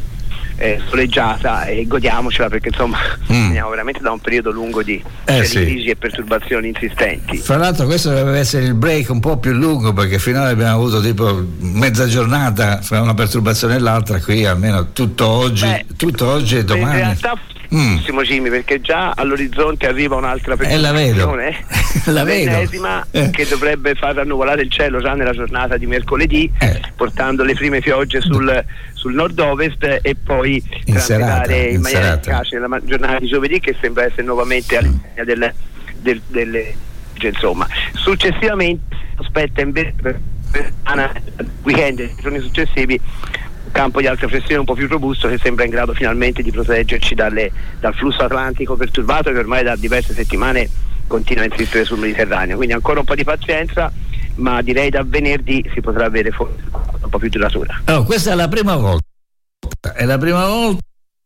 Eh, soleggiata e godiamocela, perché insomma mm. veniamo veramente da un periodo lungo di eh, crisi sì. e perturbazioni insistenti. Fra l'altro questo dovrebbe essere il break un po' più lungo, perché finora abbiamo avuto tipo mezza giornata fra una perturbazione e l'altra, qui almeno tutto oggi, Beh, tutto oggi e domani. In realtà mm. Jimmy, perché già all'orizzonte arriva un'altra perturbazione, eh, la vedo. l'ennesima eh. che dovrebbe far rannuvolare il cielo già nella giornata di mercoledì, eh. portando le prime piogge sul, sul nord-ovest e poi in serata, in, in maniera serata. efficace nella giornata di giovedì, che sembra essere nuovamente all'inizio del, del, delle insomma. Successivamente aspetta invece per weekend e giorni successivi un campo di alta pressione un po' più robusto che sembra in grado finalmente di proteggerci dalle, dal flusso atlantico perturbato che ormai da diverse settimane continua a insistere sul Mediterraneo, quindi ancora un po' di pazienza, ma direi da venerdì si potrà avere forse un po' più duratura. Oh, questa è la prima volta è la prima volta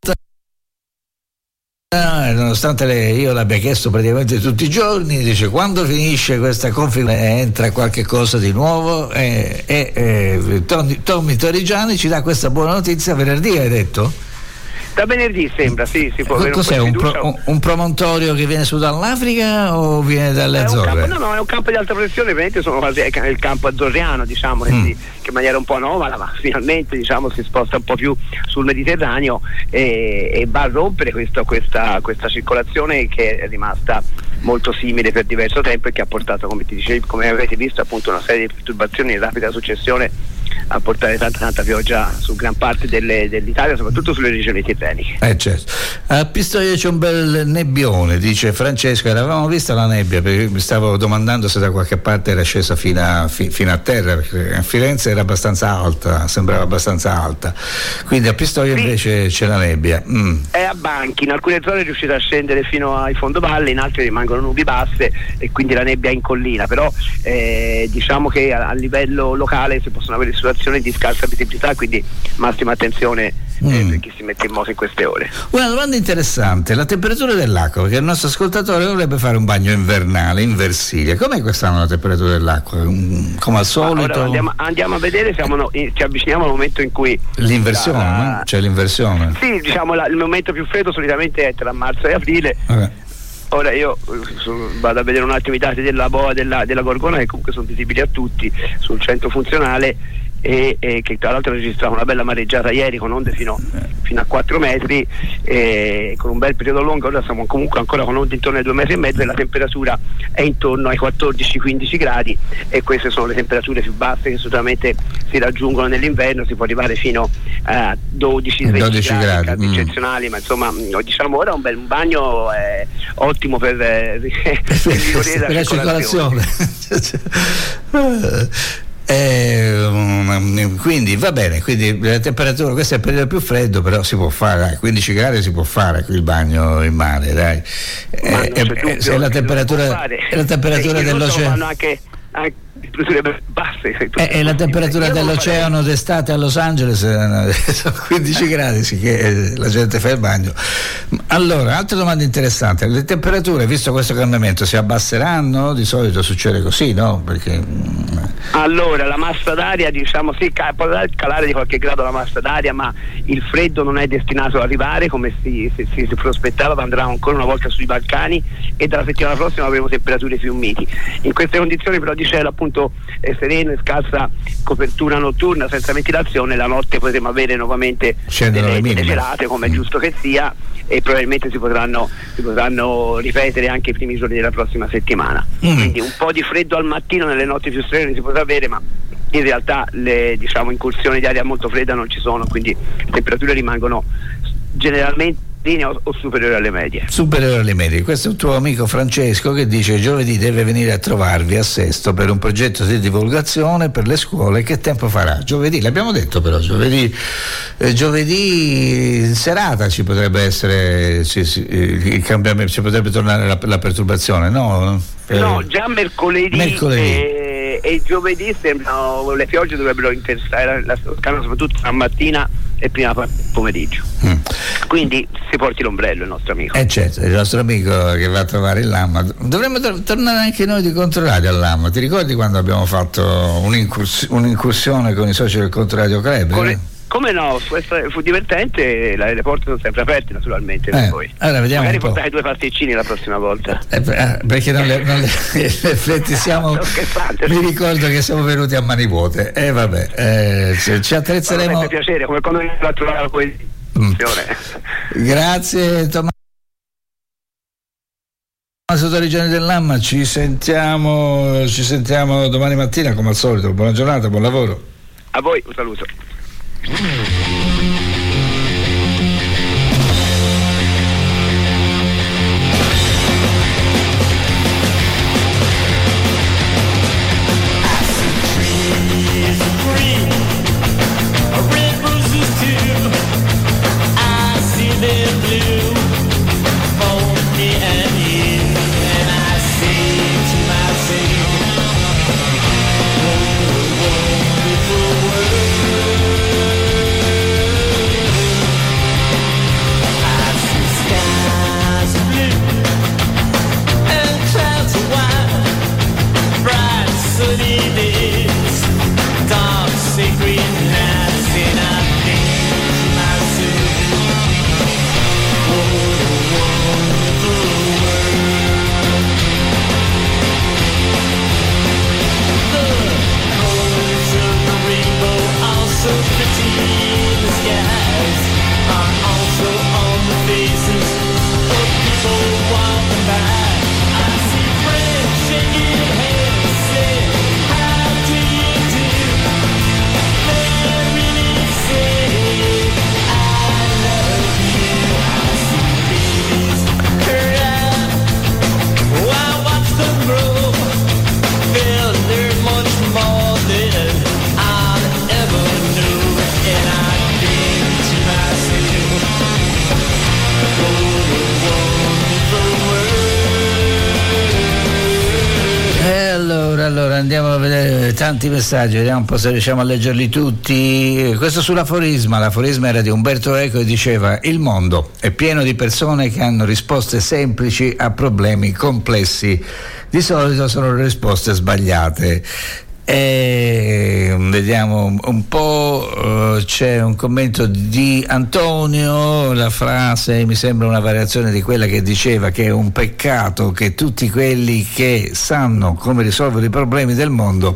nonostante le, io l'abbia chiesto praticamente tutti i giorni, dice quando finisce questa configurazione entra qualche cosa di nuovo e, e, e Tommy, Tommy Torrigiani ci dà questa buona notizia venerdì, hai detto? Da venerdì sembra, sì, si può avere un Cos'è, po' di un, fiducia. pro, un, un promontorio che viene su dall'Africa o viene dalle È un Azzorre? campo, no, no, è un campo di alta pressione, veramente sono quasi il campo azzorriano, diciamo, che, Mm. si, che in maniera un po' anomala, ma finalmente diciamo si sposta un po' più sul Mediterraneo e, e va a rompere questo, questa, questa circolazione che è rimasta molto simile per diverso tempo e che ha portato, come ti dicevi, come avete visto, appunto una serie di perturbazioni in rapida successione a portare tanta tanta pioggia su gran parte delle, dell'Italia, soprattutto sulle regioni tirreniche. Eh certo. A Pistoia c'è un bel nebbione, dice Francesco, eravamo vista la nebbia, perché mi stavo domandando se da qualche parte era scesa fino a, fi, fino a terra, perché a Firenze era abbastanza alta, sembrava abbastanza alta, quindi a Pistoia sì. invece c'è la nebbia. Mm. È a banchi, in alcune zone è riuscita a scendere fino ai fondovalle, in altre rimangono nubi basse e quindi la nebbia è in collina, però eh, diciamo che a, a livello locale si possono avere situazioni di scarsa visibilità, quindi massima attenzione eh, mm. per chi si mette in moto in queste ore. Una domanda interessante, la temperatura dell'acqua, perché il nostro ascoltatore dovrebbe fare un bagno invernale in Versilia. Com'è quest'anno la temperatura dell'acqua? Come al solito? Allora, andiamo, andiamo a vedere, siamo no, ci avviciniamo al momento in cui l'inversione, la, no? C'è l'inversione. Sì, diciamo la, il momento più freddo solitamente è tra marzo e aprile. Okay. Ora io su, vado a vedere un attimo i dati della boa della, della Gorgona, che comunque sono visibili a tutti sul centro funzionale, e, e che tra l'altro registrava una bella mareggiata ieri con onde fino, fino a quattro metri, e con un bel periodo lungo. Ora siamo comunque ancora con onde intorno ai due metri e mezzo e la temperatura è intorno ai quattordici quindici gradi, e queste sono le temperature più basse che solitamente si raggiungono nell'inverno. Si può arrivare fino a dodici tredici gradi, gradi mm. eccezionali, ma insomma diciamo ora un bel un bagno è ottimo per, eh, per la circolazione. Eh, um, quindi va bene, quindi la temperatura, questo è il periodo più freddo, però si può fare, dai, quindici gradi si può fare il bagno in mare, dai. Eh, eh, se la temperatura, è la temperatura dell'oceano anche, anche temperature basse. E eh, la temperatura dell'oceano d'estate a Los Angeles sono quindici gradi, sì, che la gente fa il bagno. Allora, altra domanda interessante: le temperature, visto questo cambiamento, si abbasseranno? Di solito succede così, no? Perché allora la massa d'aria, diciamo, sì, può calare di qualche grado la massa d'aria, ma il freddo non è destinato ad arrivare come si, si, si, si prospettava. Andrà ancora una volta sui Balcani e dalla settimana prossima avremo temperature più miti. In queste condizioni però di cielo appunto è sereno e scarsa copertura notturna, senza ventilazione, la notte potremo avere nuovamente delle, delle gelate, come è giusto che sia, e probabilmente si potranno, si potranno ripetere anche i primi giorni della prossima settimana. Mm. Quindi un po' di freddo al mattino, nelle notti più serene si potrà avere, ma in realtà le, diciamo, incursioni di aria molto fredda non ci sono, quindi le temperature rimangono generalmente o, o superiori alle medie. Superiori alle medie. Questo è un tuo amico Francesco che dice: giovedì deve venire a trovarvi a Sesto per un progetto di divulgazione per le scuole. Che tempo farà? Giovedì, l'abbiamo detto, però giovedì eh, giovedì in serata ci potrebbe essere sì, sì, il cambiamento, ci potrebbe tornare la, la perturbazione, no? Per... No, già mercoledì, mercoledì. E, e giovedì sembrano, le piogge dovrebbero interessare la Toscana, soprattutto la mattina e prima pomeriggio. Mm. Quindi si porti l'ombrello il nostro amico. Eh certo, il nostro amico che va a trovare il Lamma. Dovremmo tor- tornare anche noi di Controradio al Lamma. Ti ricordi quando abbiamo fatto un'incurs- un'incursione con i soci del Controradio Club? Come, eh? come no, fu, fu divertente, le, le porte sono sempre aperte naturalmente per eh, voi. Allora vediamo magari un po'. portare due pasticcini la prossima volta. Eh, perché non le, non le in effetti siamo mi ricordo che siamo venuti a mani vuote e eh, vabbè eh, ci, ci attrezzeremo. Mi fa piacere, come quando mi fa trovare la poesia. Mm. Grazie Tommaso Torrigiani del Lamma, ci sentiamo ci sentiamo domani mattina come al solito. Buona giornata, buon lavoro a voi, un saluto. Andiamo a vedere tanti messaggi, vediamo un po' se riusciamo a leggerli tutti. Questo sull'aforisma, l'aforisma era di Umberto Eco e diceva: il mondo è pieno di persone che hanno risposte semplici a problemi complessi, di solito sono le risposte sbagliate. E vediamo un po', uh, c'è un commento di Antonio, la frase mi sembra una variazione di quella che diceva che è un peccato che tutti quelli che sanno come risolvere i problemi del mondo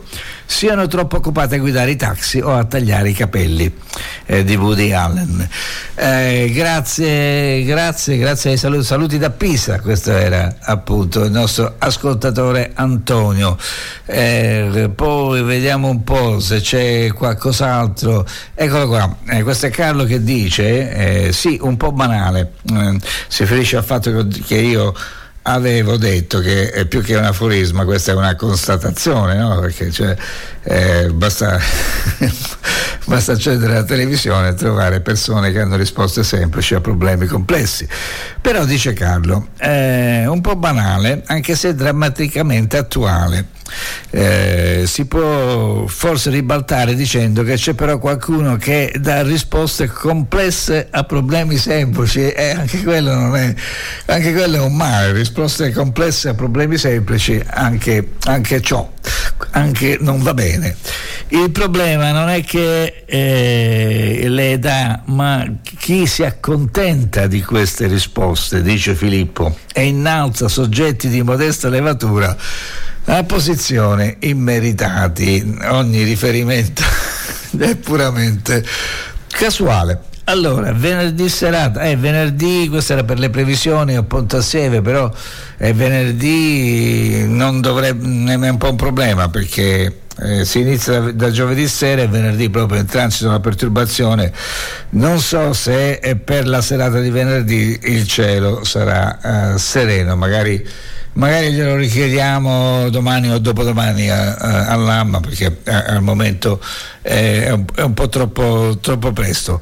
siano troppo occupate a guidare i taxi o a tagliare i capelli, eh, di Woody Allen. Eh, grazie, grazie, grazie ai saluti, saluti da Pisa. Questo era appunto il nostro ascoltatore Antonio. Eh, poi vediamo un po' se c'è qualcos'altro. Eccolo qua, eh, questo è Carlo che dice eh, sì, un po' banale, eh, si riferisce al fatto che, che io avevo detto che è più che un aforisma, questa è una constatazione, no? Perché cioè, eh, basta, basta accendere la televisione e trovare persone che hanno risposte semplici a problemi complessi. Però dice Carlo, eh, un po' banale, anche se drammaticamente attuale. Eh, si può forse ribaltare dicendo che c'è però qualcuno che dà risposte complesse a problemi semplici, e anche quello non è, anche quello è un male. Risposte complesse a problemi semplici, anche, anche ciò anche non va bene. Il problema non è che eh, le dà, ma chi si accontenta di queste risposte, dice Filippo, e innalza soggetti di modesta levatura a posizione immeritati. Ogni riferimento è puramente casuale. Allora, venerdì serata, eh, venerdì, questo era per le previsioni a Pontassieve, però eh, venerdì non dovrebbe, è un po' un problema perché eh, si inizia da, da giovedì sera e venerdì proprio in transito una perturbazione. Non so se è per la serata di venerdì il cielo sarà eh, sereno, magari magari glielo richiediamo domani o dopodomani a, a, all'Amma, perché a, al momento eh, è, un, è un po' troppo, troppo presto.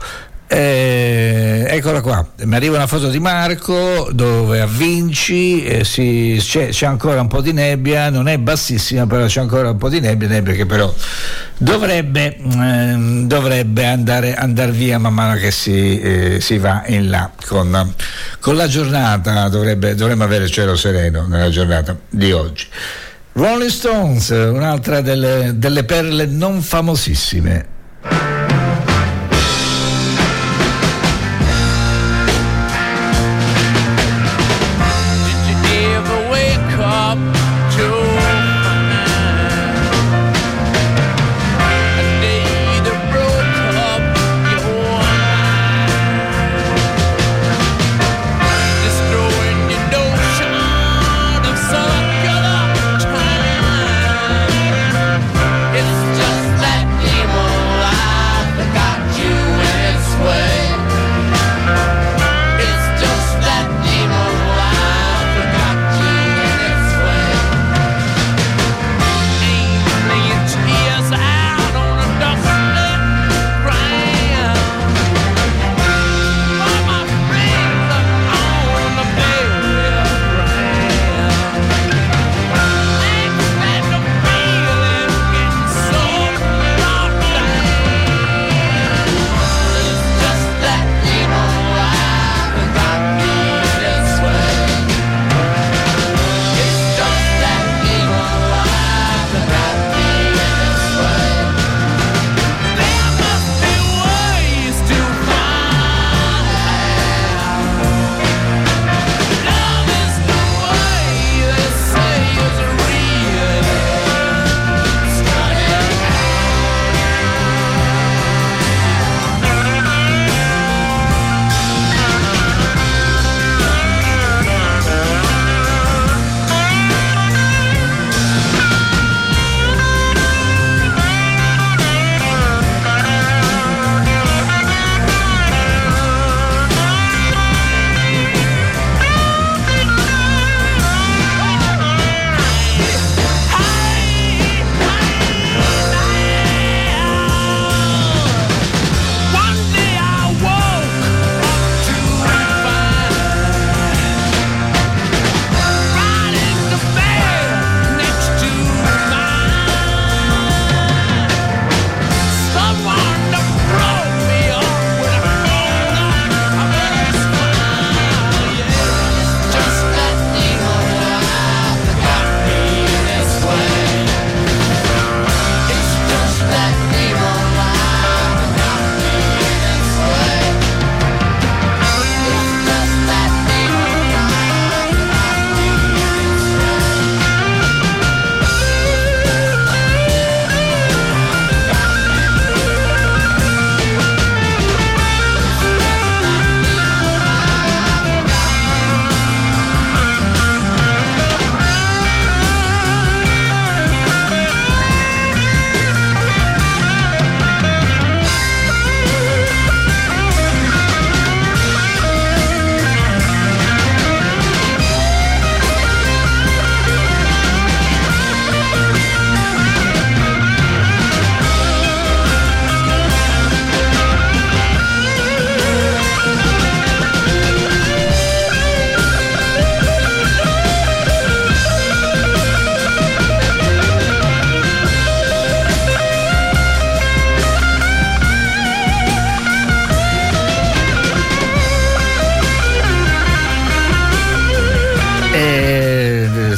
Eh, eccola qua, mi arriva una foto di Marco dove a Vinci eh, si, c'è, c'è ancora un po' di nebbia, non è bassissima, però c'è ancora un po' di nebbia, nebbia che però dovrebbe, eh, dovrebbe andare, andare via man mano che si, eh, si va in là con, con la giornata. Dovrebbe, dovremmo avere cielo sereno nella giornata di oggi. Rolling Stones, un'altra delle, delle perle non famosissime. It's just that demon.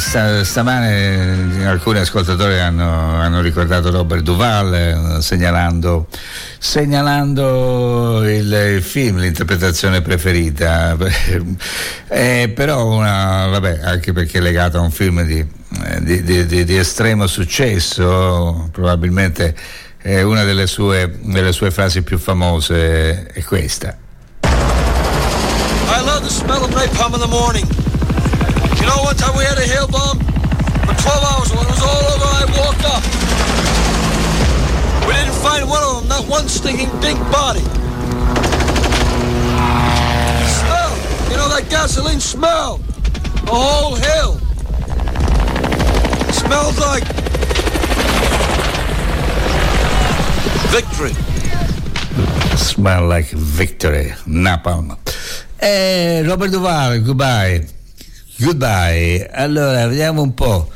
sta, stamane alcuni ascoltatori hanno, hanno ricordato Robert Duvall, eh, segnalando, segnalando il, il film, l'interpretazione preferita, eh, però una, vabbè, anche perché è legata a un film di, di, di, di, di estremo successo, probabilmente eh, una delle sue, delle sue frasi più famose è questa. I love the smell of napalm in the morning. You know, one time we had a hail bomb for twelve hours. When it was all over, I walked up. We didn't find one of them, not one stinking pink body. Smell, you know that gasoline smell. The whole hill. It smells like victory. Smell like victory. Napalm. Eh, Robert Duvall, goodbye. Goodbye. Allora, vediamo un po'.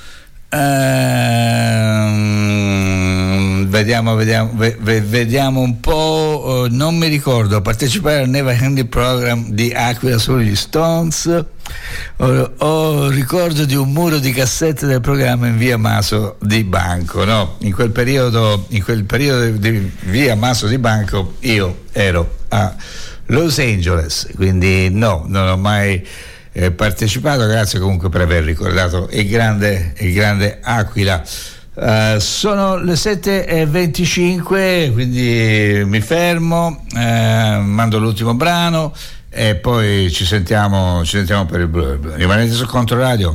Uh, vediamo, vediamo, ve, ve, vediamo un po'. Uh, non mi ricordo. Partecipare al Never Ending Program di Aquila sugli Stones. Ho, ho ricordo di un muro di cassette del programma in via Maso di Banco. No, in quel periodo, in quel periodo di via Maso di Banco, io ero a Los Angeles, quindi no, non ho mai eh, partecipato. Grazie comunque per aver ricordato il grande, il grande Aquila. Uh, sono le sette e venticinque, quindi mi fermo, eh, mando l'ultimo brano e poi ci sentiamo, ci sentiamo per il blurb. Rimanete su Controradio.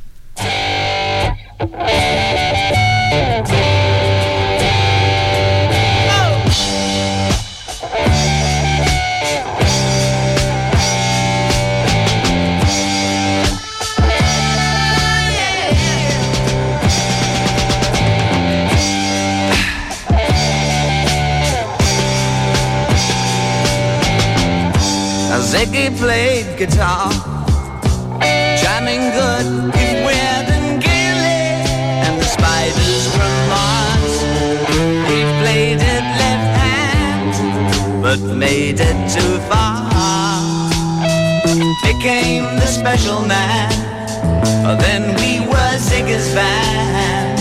Ziggy played guitar, jamming good with Weird and Gilly and the Spiders from Mars. He played it left hand, but made it too far. Became the special man, then we were Ziggy's band.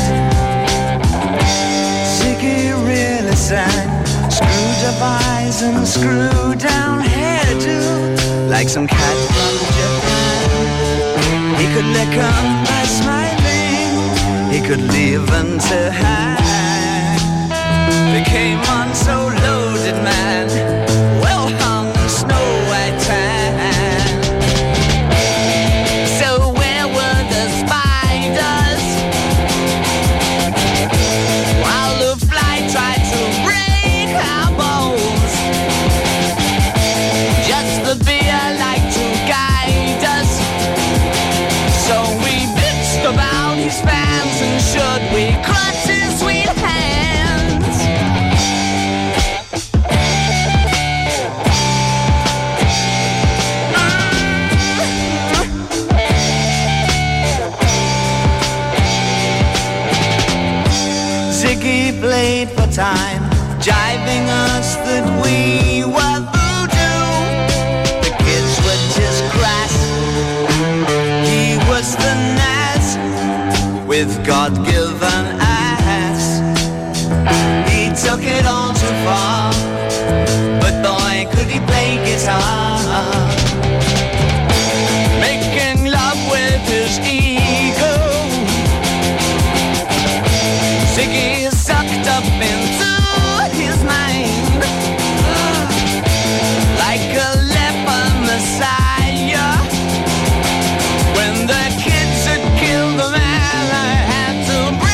Ziggy really sang, screwed up eyes and screwed down hairdo, like some cat from Japan. He could lick 'em by smiling, he could leave 'em to hang. Became one so loaded man, well hung in snow white tan. So where were the spiders while the fly tried to break our bones? Just the beer like to guide us, so we bitched about his fans, and should we clutch his sweet hands? Ziggy played for time, jiving us that we were voodoo. The kids were just crass, he was the Nas with God-given ass. He took it all too far, but boy could he play guitar. Making love with his ego, Ziggy sucked up into his mind, like a leper messiah. When the kids had killed the man, I had to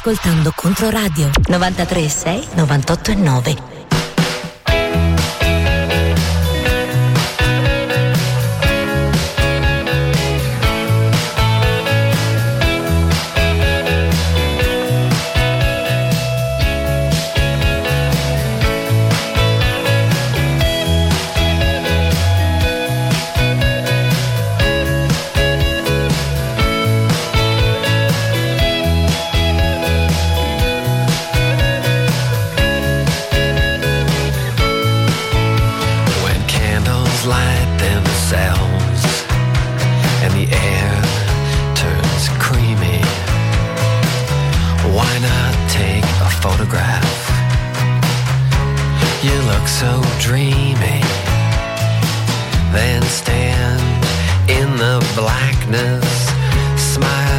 ascoltando Controradio novantatré e sei, novantotto e nove. So dreamy, then stand in the blackness, smile